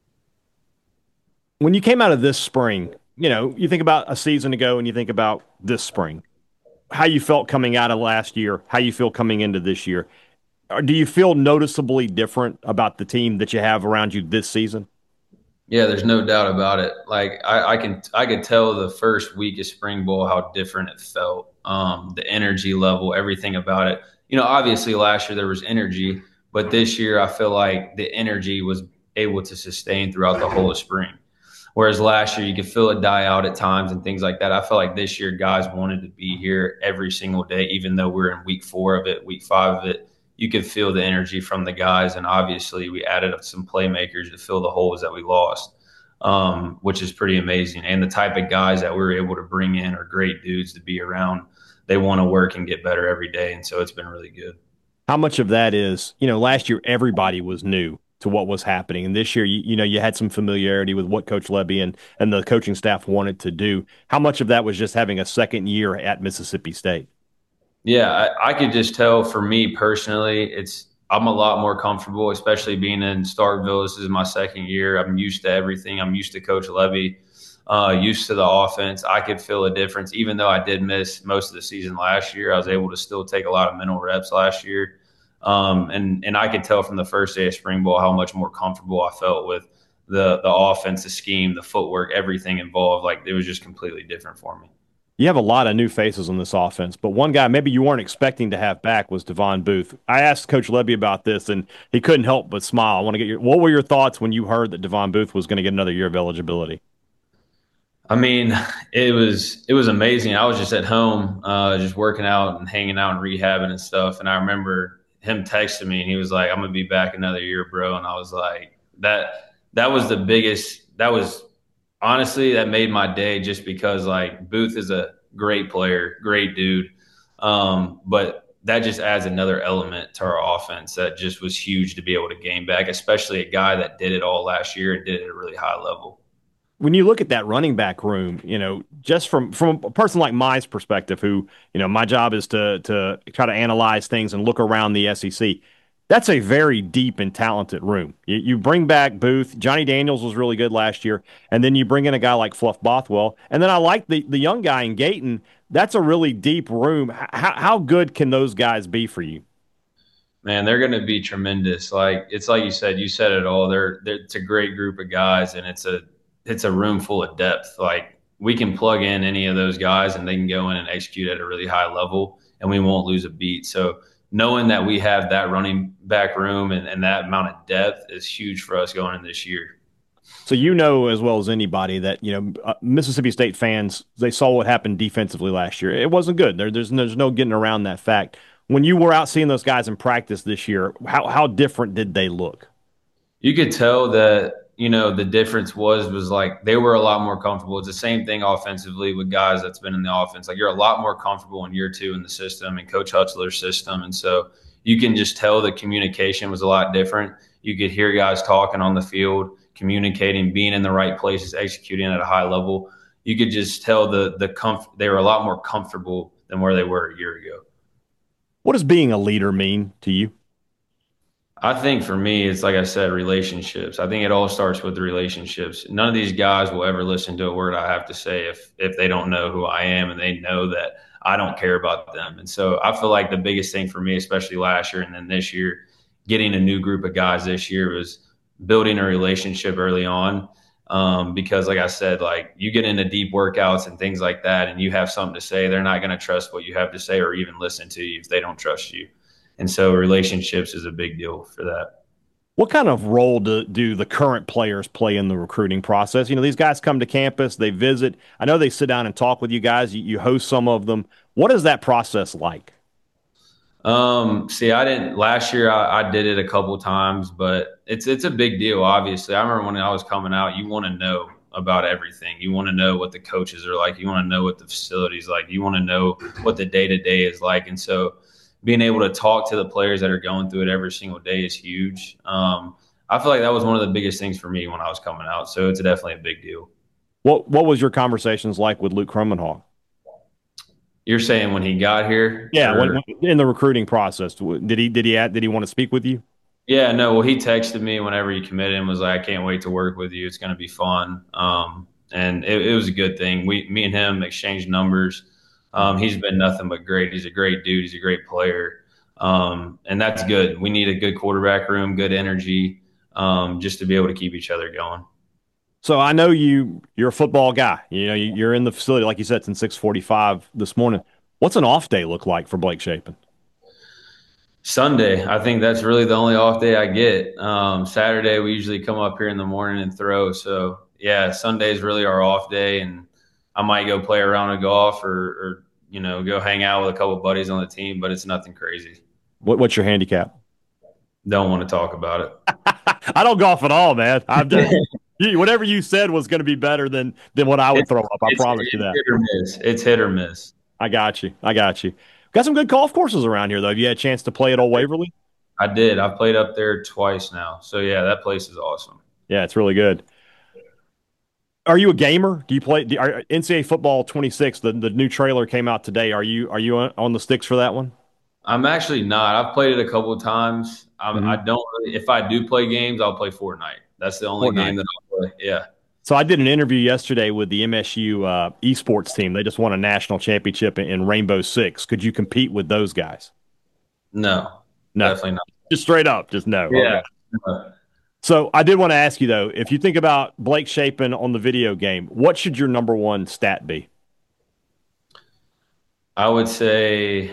When you came out of this spring, you think about a season ago and you think about this spring, how you felt coming out of last year, how you feel coming into this year. Or do you feel noticeably different about the team that you have around you this season? Yeah, there's no doubt about it. Like I could tell the first week of spring ball how different it felt. The energy level, everything about it. Obviously last year there was energy, but this year I feel like the energy was able to sustain throughout the whole of spring. Whereas last year you could feel it die out at times and things like that. I feel like this year guys wanted to be here every single day, even though we're in week 4 of it, week 5 of it. You could feel the energy from the guys. And obviously we added up some playmakers to fill the holes that we lost, which is pretty amazing. And the type of guys that we were able to bring in are great dudes to be around. They want to work and get better every day. And so it's been really good. How much of that is, last year everybody was new to what was happening. And this year, you had some familiarity with what Coach Lebby and the coaching staff wanted to do. How much of that was just having a second year at Mississippi State? Yeah, I could just tell for me personally, I'm a lot more comfortable, especially being in Starkville. This is my second year. I'm used to everything. I'm used to Coach Lebby, used to the offense. I could feel a difference. Even though I did miss most of the season last year, I was able to still take a lot of mental reps last year. And I could tell from the first day of spring ball how much more comfortable I felt with the offense, the scheme, the footwork, everything involved. Like it was just completely different for me. You have a lot of new faces on this offense, but one guy maybe you weren't expecting to have back was Devon Booth. I asked Coach Lebby about this, and he couldn't help but smile. I want to get what were your thoughts when you heard that Devon Booth was going to get another year of eligibility? I mean, it was amazing. I was just at home, just working out and hanging out and rehabbing and stuff. And I remember him texting me, and he was like, "I'm gonna be back another year, bro." And I was like, that was the biggest. That was. Honestly, that made my day just because, like, Booth is a great player, great dude. But that just adds another element to our offense that just was huge to be able to gain back, especially a guy that did it all last year and did it at a really high level. When you look at that running back room, just from a person like my perspective, who, my job is to try to analyze things and look around the SEC. That's a very deep and talented room. You bring back Booth. Johnny Daniels was really good last year. And then you bring in a guy like Fluff Bothwell. And then I like the young guy in Gayton. That's a really deep room. How good can those guys be for you? Man, they're going to be tremendous. It's like you said it all. It's a great group of guys, and it's a room full of depth. Like, we can plug in any of those guys, and they can go in and execute at a really high level, and we won't lose a beat. So knowing that we have that running back room and that amount of depth is huge for us going in this year. So as well as anybody that, Mississippi State fans, they saw what happened defensively last year. It wasn't good. There's no getting around that fact. When you were out seeing those guys in practice this year, how different did they look? You could tell that, the difference was like they were a lot more comfortable. It's the same thing offensively with guys that's been in the offense. Like, you're a lot more comfortable in year 2 in the system and Coach Hutzler's system. And so you can just tell the communication was a lot different. You could hear guys talking on the field, communicating, being in the right places, executing at a high level. You could just tell they were a lot more comfortable than where they were a year ago. What does being a leader mean to you? I think for me, it's like I said, relationships. I think it all starts with the relationships. None of these guys will ever listen to a word I have to say if they don't know who I am and they know that I don't care about them. And so I feel like the biggest thing for me, especially last year and then this year, getting a new group of guys this year was building a relationship early on. Because like I said, like you get into deep workouts and things like that, and you have something to say, they're not going to trust what you have to say or even listen to you if they don't trust you. And so relationships is a big deal for that. What kind of role do the current players play in the recruiting process? You know, these guys come to campus, they visit. I know they sit down and talk with you guys. You host some of them. What is that process like? See, I didn't last year. I did it a couple of times, but it's a big deal. Obviously, I remember when I was coming out, you want to know about everything. You want to know what the coaches are like. You want to know what the facility's like. You want to know what the day to day is like. And so, being able to talk to the players that are going through it every single day is huge. I feel like that was one of the biggest things for me when I was coming out. So it's definitely a big deal. What was your conversations like with Luke Kromenhoek? You're saying when he got here? Yeah, when, in the recruiting process, did he want to speak with you? Yeah, no. Well, he texted me whenever he committed and was like, "I can't wait to work with you. It's going to be fun." And it was a good thing. Me and him exchanged numbers. He's been nothing but great. He's a great dude. He's a great player, and that's good. We need a good quarterback room, good energy, just to be able to keep each other going. So I know you're a football guy. You know, you're in the facility, like you said, since 6:45 this morning. What's an off day look like for Blake Shapen? Sunday. I think that's really the only off day I get. Saturday, we usually come up here in the morning and throw. So, yeah, Sunday is really our off day, and I might go play a round of golf or go hang out with a couple of buddies on the team, but it's nothing crazy. What's your handicap? Don't want to talk about it. I don't golf at all, man. I've done whatever you said was going to be better than what I would throw up. I promise you that. Hit or miss. It's hit or miss. I got you. Got some good golf courses around here, though. Have you had a chance to play at Old Waverly? I did. I've played up there twice now. So, yeah, that place is awesome. Yeah, it's really good. Are you a gamer? Do you play NCAA Football 26? The new trailer came out today. Are you on the sticks for that one? I'm actually not. I've played it a couple of times. I don't really. If I do play games, I'll play Fortnite. That's the only game that I'll play. Yeah. So I did an interview yesterday with the MSU esports team. They just won a national championship in Rainbow Six. Could you compete with those guys? No, definitely not. Just straight up, just no. Yeah. Okay. So I did want to ask you, though, if you think about Blake Shapen on the video game, what should your number one stat be? I would say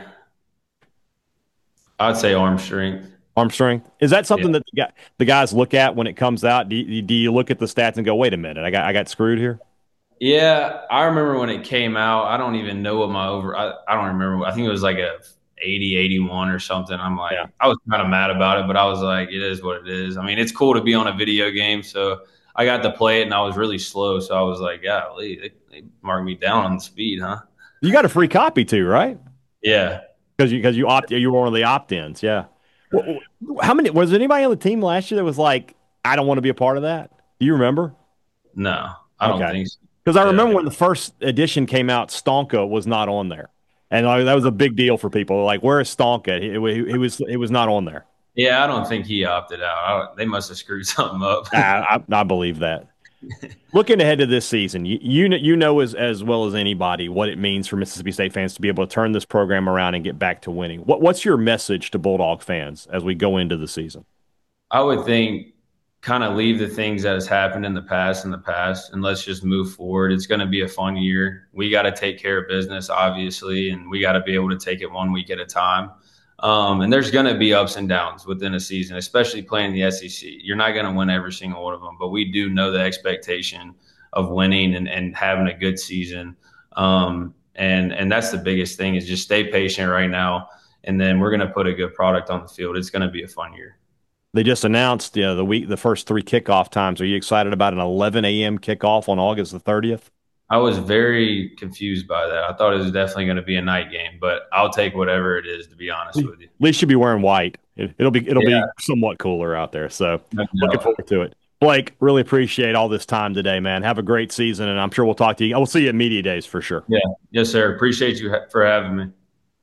arm strength. Arm strength. Is that something that the guys look at when it comes out? Do you look at the stats and go, wait a minute, I got screwed here? Yeah, I remember when it came out. I don't even know what my I don't remember. I think it was like a 80, 81 or something. I'm like, I was kind of mad about it, but I was like, it is what it is. I mean, it's cool to be on a video game. So I got to play it, and I was really slow. So I was like, golly, they marked me down on the speed, huh? You got a free copy too, right? Yeah. Because you were one of the opt-ins, yeah. How many was there anybody on the team last year that was like, I don't want to be a part of that? Do you remember? No, I don't think so. Because I remember when the first edition came out, Stonka was not on there, and that was a big deal for people. Like, where is Stonka? He was not on there. Yeah, I don't think he opted out. They must have screwed something up. I believe that. Looking ahead to this season, you know as well as anybody what it means for Mississippi State fans to be able to turn this program around and get back to winning. What's your message to Bulldog fans as we go into the season? I would think kind of leave the things that has happened in the past, and let's just move forward. It's going to be a fun year. We got to take care of business, obviously, and we got to be able to take it 1 week at a time. And there's going to be ups and downs within a season, especially playing the SEC. You're not going to win every single one of them, but we do know the expectation of winning and having a good season. And that's the biggest thing is just stay patient right now. And then we're going to put a good product on the field. It's going to be a fun year. They just announced the first 3 kickoff times. Are you excited about an 11 a.m. kickoff on August the 30th? I was very confused by that. I thought it was definitely going to be a night game, but I'll take whatever it is, to be honest with you. At least you'll be wearing white. It'll be somewhat cooler out there. So looking forward to it. Blake, really appreciate all this time today, man. Have a great season, and I'm sure we'll talk to you. I will see you at Media Days for sure. Yeah. Yes, sir. Appreciate you for having me.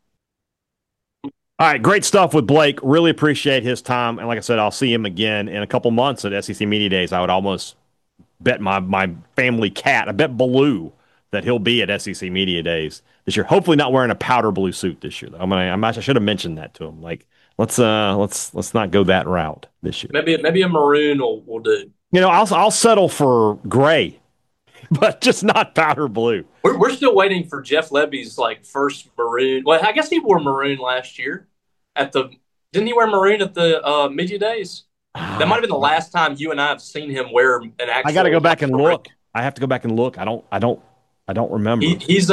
All right, great stuff with Blake. Really appreciate his time. And like I said, I'll see him again in a couple months at SEC Media Days. I would almost bet my family cat, I bet Baloo, that he'll be at SEC Media Days this year. Hopefully, not wearing a powder blue suit this year. Though. I should have mentioned that to him. Like, let's not go that route this year. Maybe a maroon will do. I'll settle for gray, but just not powder blue. We're still waiting for Jeff Lebby's first maroon. Well, I guess he wore maroon last year didn't he wear maroon at the Media Days? That might have been the last time you and I have seen him wear an actual. I got to go back and look. I have to go back and look. I don't remember. He's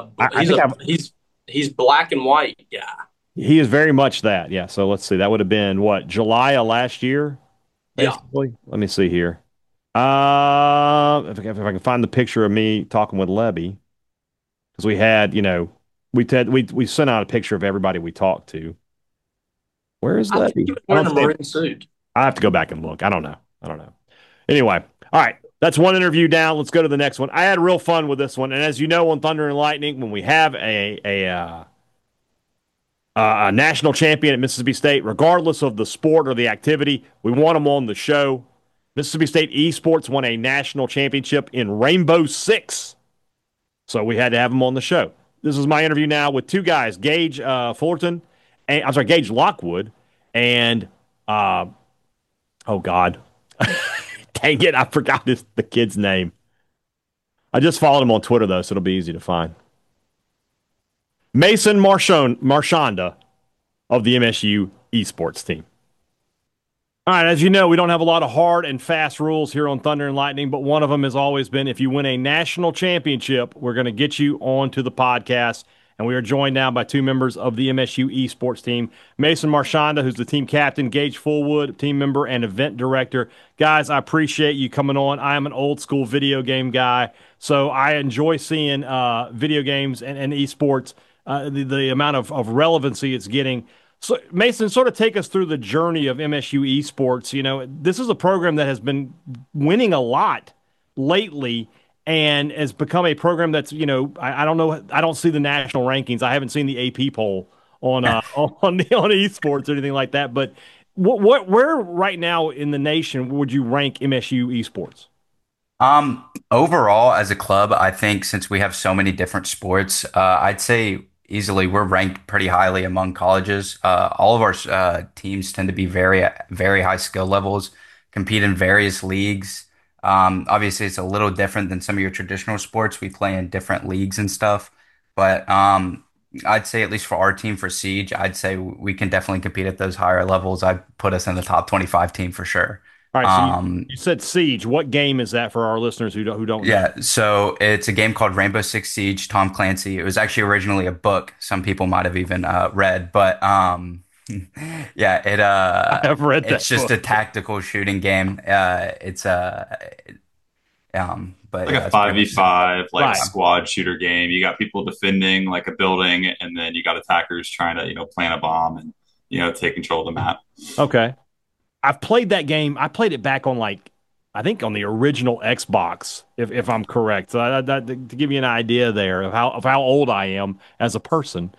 black and white guy. He is very much that. Yeah. So let's see. That would have been what, July of last year? Basically? Yeah. Let me see here. If I can find the picture of me talking with Lebby, because we had, we sent out a picture of everybody we talked to. Where is Lebby? Wearing a maroon suit. I have to go back and look. I don't know. Anyway, all right. That's one interview down. Let's go to the next one. I had real fun with this one, and as you know, on Thunder and Lightning, when we have a national champion at Mississippi State, regardless of the sport or the activity, we want them on the show. Mississippi State Esports won a national championship in Rainbow Six, so we had to have them on the show. This is my interview now with two guys, Gage Fullerton. Gage Lockwood, and oh God, dang it, I forgot the kid's name. I just followed him on Twitter though, so it'll be easy to find. Mason Marchanda of the MSU esports team. All right, as you know, we don't have a lot of hard and fast rules here on Thunder and Lightning, but one of them has always been if you win a national championship, we're going to get you onto the podcast. And we are joined now by two members of the MSU esports team, Mason Marchanda, who's the team captain, Gage Fullwood, team member and event director. Guys, I appreciate you coming on. I am an old school video game guy, so I enjoy seeing video games and esports, the amount of relevancy it's getting. So, Mason, sort of take us through the journey of MSU esports. This is a program that has been winning a lot lately, and has become a program that's, I don't know, I don't see the national rankings. I haven't seen the AP poll on esports or anything like that. But where right now in the nation would you rank MSU esports? Overall, as a club, I think since we have so many different sports, I'd say easily we're ranked pretty highly among colleges. All of our teams tend to be very, very high skill levels, compete in various leagues. Obviously, it's a little different than some of your traditional sports. We play in different leagues and stuff. But I'd say, at least for our team, for Siege, I'd say we can definitely compete at those higher levels. I'd put us in the top 25 team for sure. All right, so you said Siege. What game is that for our listeners who don't know? Yeah, so it's a game called Rainbow Six Siege, Tom Clancy. It was actually originally a book. Some people might have even read, but yeah, I've read that. It's just book. A tactical shooting game. It's but like a 5v5 right. Squad shooter game. You got people defending like a building, and then you got attackers trying to plant a bomb and take control of the map. Okay, I've played that game. I played it back on I think on the original Xbox, if I'm correct. So to give you an idea there of how old I am as a person.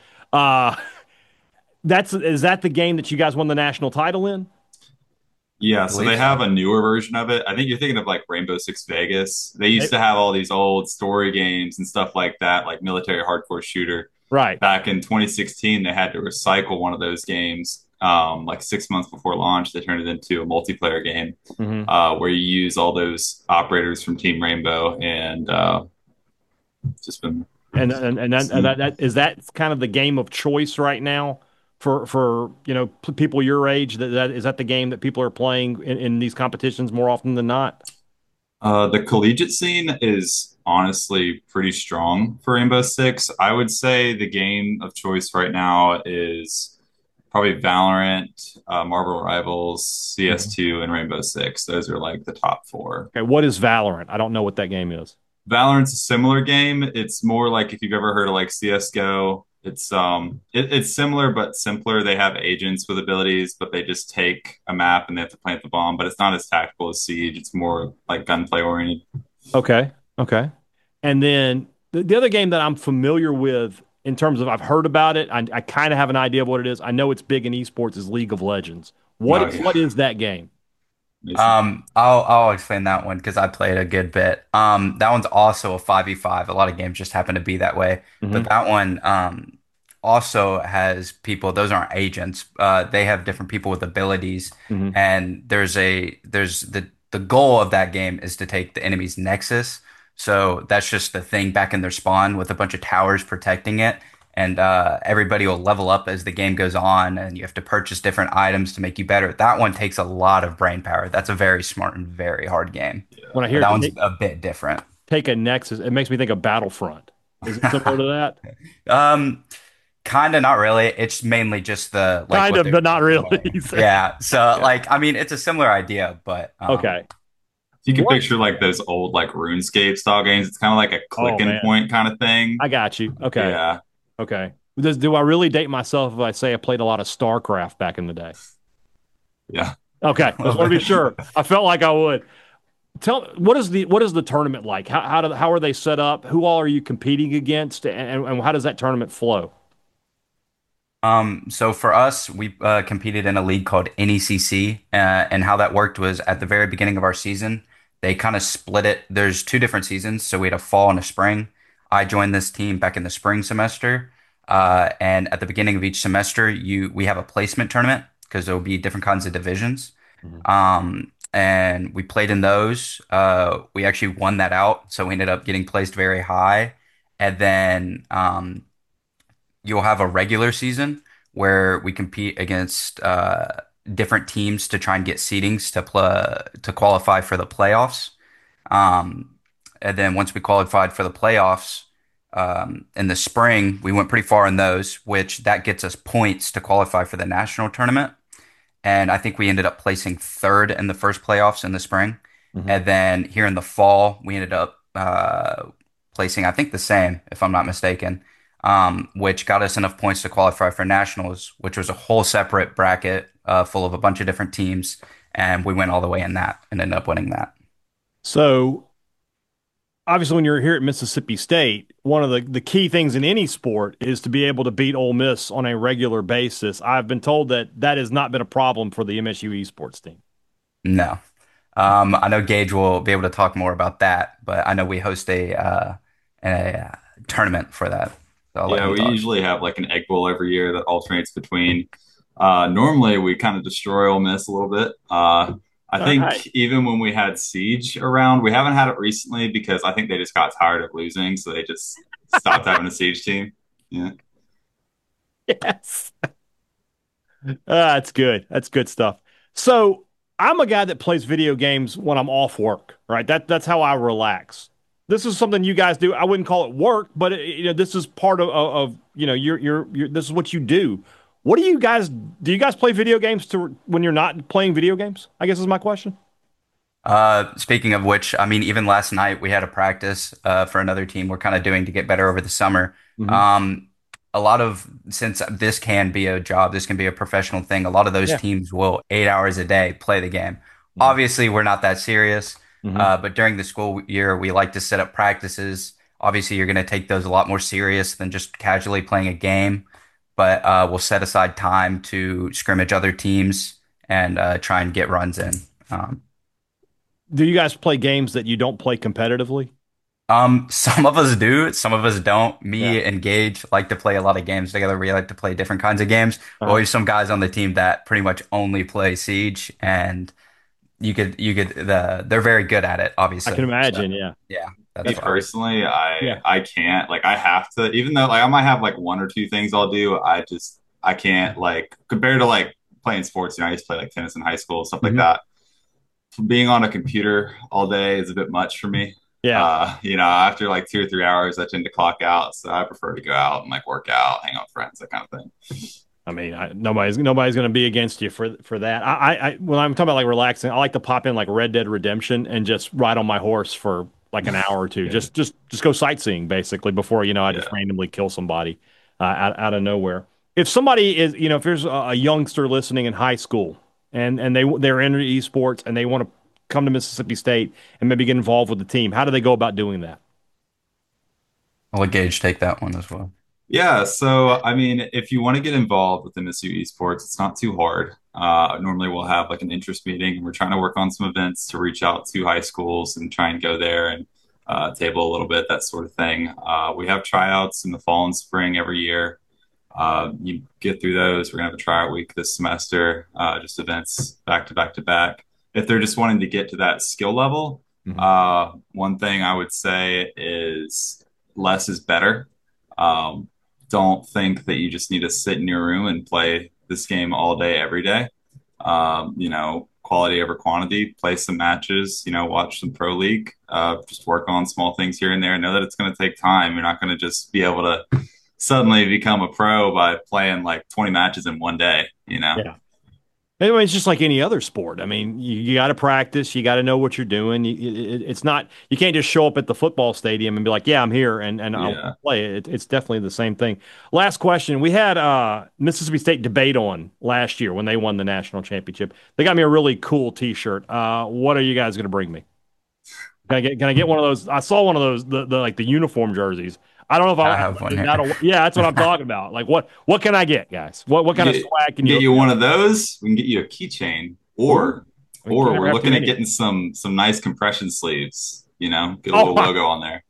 Is that the game that you guys won the national title in? Yeah, so they have a newer version of it. I think you're thinking of Rainbow Six Vegas. They used to have all these old story games and stuff like that, like Military Hardcore Shooter. Right. Back in 2016, they had to recycle one of those games. 6 months before launch, they turned it into a multiplayer game where you use all those operators from Team Rainbow, and just been. And that is that kind of the game of choice right now for people your age. That is that the game that people are playing in these competitions more often than not. The collegiate scene is honestly pretty strong for Rainbow Six. I would say the game of choice right now is probably Valorant, Marvel Rivals, CS2, and Rainbow Six. Those are the top four. Okay, what is Valorant? I don't know what that game is. Valorant's a similar game. It's more like if you've ever heard of CSGO. It's it's similar but simpler. They have agents with abilities, but they just take a map and they have to plant the bomb. But it's not as tactical as Siege. It's more gunplay oriented. Okay. And then the other game that I'm familiar with in terms of I've heard about it, I kind of have an idea of what it is. I know it's big in esports is League of Legends. What is that game? Mason? I'll explain that one because I played a good bit. That one's also a 5v5. A lot of games just happen to be that way. But Hmm. that one also has people, those aren't agents. They have different people with abilities. Hmm. And there's the goal of that game is to take the enemy's nexus. So that's just the thing back in their spawn with a bunch of towers protecting it. And everybody will level up as the game goes on, and you have to purchase different items to make you better. That one takes a lot of brain power. That's a very smart and very hard game. When I But hear that one's a bit different. take a Nexus, it makes me think of Battlefront. Is it similar to that? Um, Kind of not really. It's mainly just the like Kind what of, they're but not doing. really. He said. Yeah. So Yeah. like I mean it's a similar idea, but Okay. If you can What? picture like those old like RuneScape style games, it's kind of like a click Oh and man, point kind of thing. I got you. Okay. Yeah, Okay. Do I really date myself if I say I played a lot of StarCraft back in the day? yeah. Okay. a I just little want to be bit. sure. I felt like I would. Tell what is the tournament like? How are they set up? Who all are you competing against, and how does that tournament flow? So for us, we competed in a league called NECC, and how that worked was at the very beginning of our season, they kind of split it. There's two different seasons, so we had a fall and a spring. I joined this team back in the spring semester, and at the beginning of each semester, you we have a placement tournament because there will be different kinds of divisions. Mhm. And we played in those. We actually won that out, so we ended up getting placed very high. And then you'll have a regular season where we compete against different teams to try and get seedings to qualify for the playoffs. Um, and then once we qualified for the playoffs in the spring, we went pretty far in those, which that gets us points to qualify for the national tournament. And I think we ended up placing third in the first playoffs in the spring. Mhm. And then here in the fall, we ended up placing, I think, the same, if I'm not mistaken, which got us enough points to qualify for nationals, which was a whole separate bracket full of a bunch of different teams. And we went all the way in that and ended up winning that. So obviously, when you're here at Mississippi State, one of the key things in any sport is to be able to beat Ole Miss on a regular basis. I've been told that that has not been a problem for the MSU esports team. No. I know Gage will be able to talk more about that, but I know we host a tournament for that. So I'll let Yeah, him we talk. usually have like an egg bowl every year that alternates between. Normally, we kind of destroy Ole Miss a little bit. I All right. think even when we had Siege around, we haven't had it recently because I think they just got tired of losing, so they just stopped having a Siege team. Yeah. Yes. That's good. That's good stuff. So I'm a guy that plays video games when I'm off work, right? That's how I relax. This is something you guys do. I wouldn't call it work, but this is part of your this is what you do. What do you guys play video games to when you're not playing video games? I guess is my question. Speaking of which, I mean, even last night we had a practice for another team we're kind of doing to get better over the summer. Hmm. Um, a lot of, since this can be a job, this can be a professional thing, a lot of those Yeah. teams will 8 hours a day play the game. Hmm. Obviously, we're not that serious, Hmm. but during the school year, we like to set up practices. Obviously, you're going to take those a lot more serious than just casually playing a game, but we'll set aside time to scrimmage other teams and try and get runs in. Um, Do you guys play games that you don't play competitively? some of us do, some of us don't. Yeah. Me and Gage like to play a lot of games together. We like to play different kinds of games. But Uh-huh. we have some guys on the team that pretty much only play Siege, and they're very good at it, I can obviously. So imagine. Yeah. yeah, Me that's why. personally, Yeah. I can't like I have to even though like I might have like one or two things I'll do, I can't like compared to like playing sports, I used to play like tennis in high school, stuff like Hmm. that. Being on a computer all day is a bit much for me. Yeah. After like 2 or 3 hours, I tend to clock out, so I prefer to go out and like work out, hang out with friends, that kind of thing. I mean, nobody's going to be against you for that. When I'm talking about like relaxing, I like to pop in like Red Dead Redemption and just ride on my horse for like an hour or two. Yeah, Just go sightseeing basically before I just yeah. randomly kill somebody out of nowhere. If somebody is, if there's a youngster listening in high school and they're into esports and they want to come to Mississippi State and maybe get involved with the team, how do they go about doing that? I'll let Gage take that one as well. Yeah, so I mean, if you want to get involved with MSU esports, it's not too hard. Normally, we'll have like an interest meeting, and we're trying to work on some events to reach out to high schools and try and go there and table a little bit, that sort of thing. We have tryouts in the fall and spring every year. You get through those. We're gonna have a tryout week this semester, just events back to back to back. If they're just wanting to get to that skill level, one thing I would say is less is better. Um, don't think that you just need to sit in your room and play this game all day, every day. Quality over quantity, play some matches, watch some pro league, just work on small things here and there. Know that it's going to take time. You're not going to just be able to suddenly become a pro by playing like 20 matches in one day. Yeah. Anyway, it's just like any other sport. I mean, you got to practice. You got to know what you're doing. It's not, you can't just show up at the football stadium and be like, yeah, I'm here and I'll play. It's definitely the same thing. Last question. We had Mississippi State debate on last year when they won the national championship. They got me a really cool T-shirt. What are you guys going to bring me? Can I get one of those? I saw one of those, the uniform jerseys. I don't know if I have one here. Yeah, that's what I'm talking about. Like, what can I get, guys? What kind of swag can you get you one of those? We can get you a keychain, or we're looking at getting some nice compression sleeves. Get a little logo on there.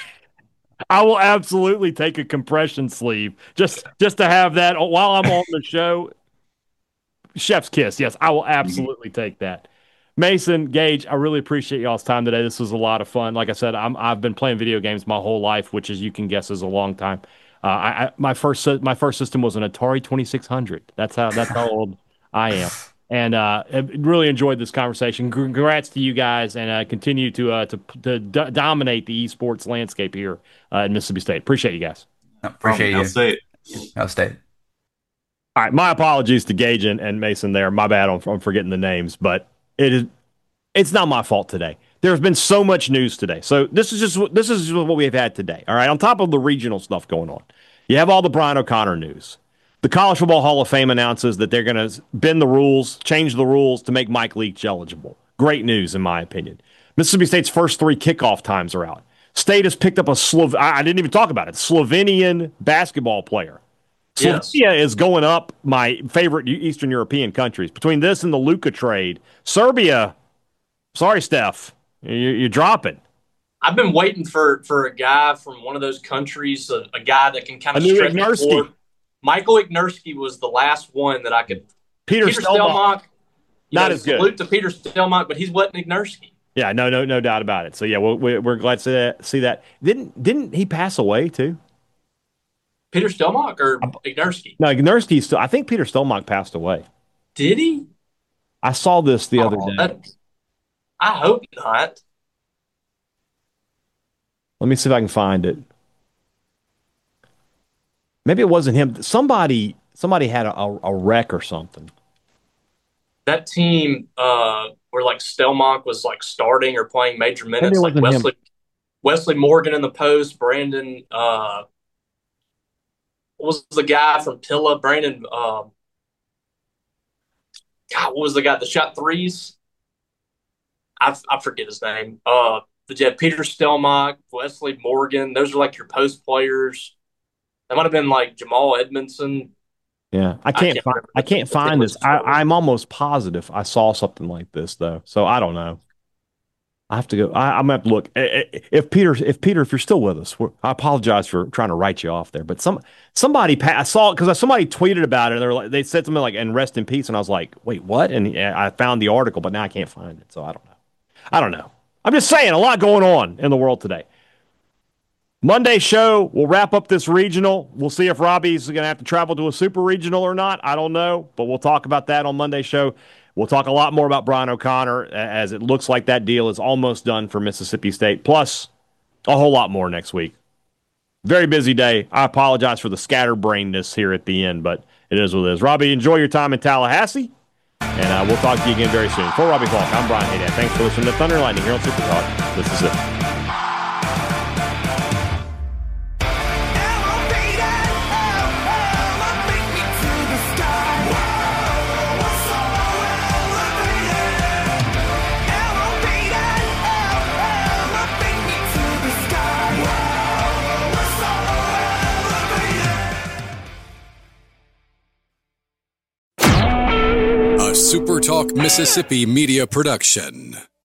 I will absolutely take a compression sleeve just to have that while I'm on the show. Chef's kiss. Yes, I will absolutely take that. Mason, Gage, I really appreciate y'all's time today. This was a lot of fun. Like I said, I've been playing video games my whole life, which, as you can guess, is a long time. My first system was an Atari 2600. That's how old I am. And I really enjoyed this conversation. Congrats to you guys, and continue to dominate the esports landscape here at Mississippi State. Appreciate you guys. Appreciate you. I'll stay. All right, my apologies to Gage and Mason there. My bad on forgetting the names, but it's not my fault today. There's been so much news today. So this is just what we've had today. All right, on top of the regional stuff going on, you have all the Brian O'Connor news. The College Football Hall of Fame announces that they're going to bend the rules, change the rules to make Mike Leach eligible. Great news, in my opinion. Mississippi State's first 3 kickoff times are out. State has picked up I didn't even talk about it, Slovenian basketball player. Yes. Slovenia is going up my favorite Eastern European countries. Between this and the Luka trade, Serbia, sorry, Steph, you're dropping. I've been waiting for a guy from one of those countries, a guy that can kind of stretch the floor. Michael Ignerski was the last one that I could. Peter Stelmach, not as good. Salute to Peter Stelmach, but he's wasn't Ignerski. Yeah, no doubt about it. So yeah, we're glad to see that. Didn't he pass away too? Peter Stelmach or Ignerski? No, Ignerski still. I think Peter Stelmach passed away. Did he? I saw this the other day. I hope not. Let me see if I can find it. Maybe it wasn't him. Somebody had a wreck or something. That team where like Stelmach was like starting or playing major minutes, like Wesley Morgan in the post, Brandon what was the guy from Pilla? Brandon what was the guy that shot threes? I forget his name. Peter Stelmach, Wesley Morgan, those are like your post players. That might have been like Jamal Edmondson. Yeah, I can't find this. I'm almost positive I saw something like this though. So I don't know. I have to go. I'm gonna have to look. If you're still with us, I apologize for trying to write you off there. But somebody I saw because somebody tweeted about it. And they said something like "and rest in peace," and I was like, "Wait, what?" And I found the article, but now I can't find it. So I don't know. I'm just saying, a lot going on in the world today. Monday show, we'll wrap up this regional. We'll see if Robbie's going to have to travel to a super regional or not. I don't know, but we'll talk about that on Monday show. We'll talk a lot more about Brian O'Connor as it looks like that deal is almost done for Mississippi State, plus a whole lot more next week. Very busy day. I apologize for the scatterbrainness here at the end, but it is what it is. Robbie, enjoy your time in Tallahassee, and we'll talk to you again very soon. For Robbie Falk, I'm Brian Haydad. Thanks for listening to Thunder and Lightning here on Super Talk Mississippi. Super Talk Mississippi Media Production.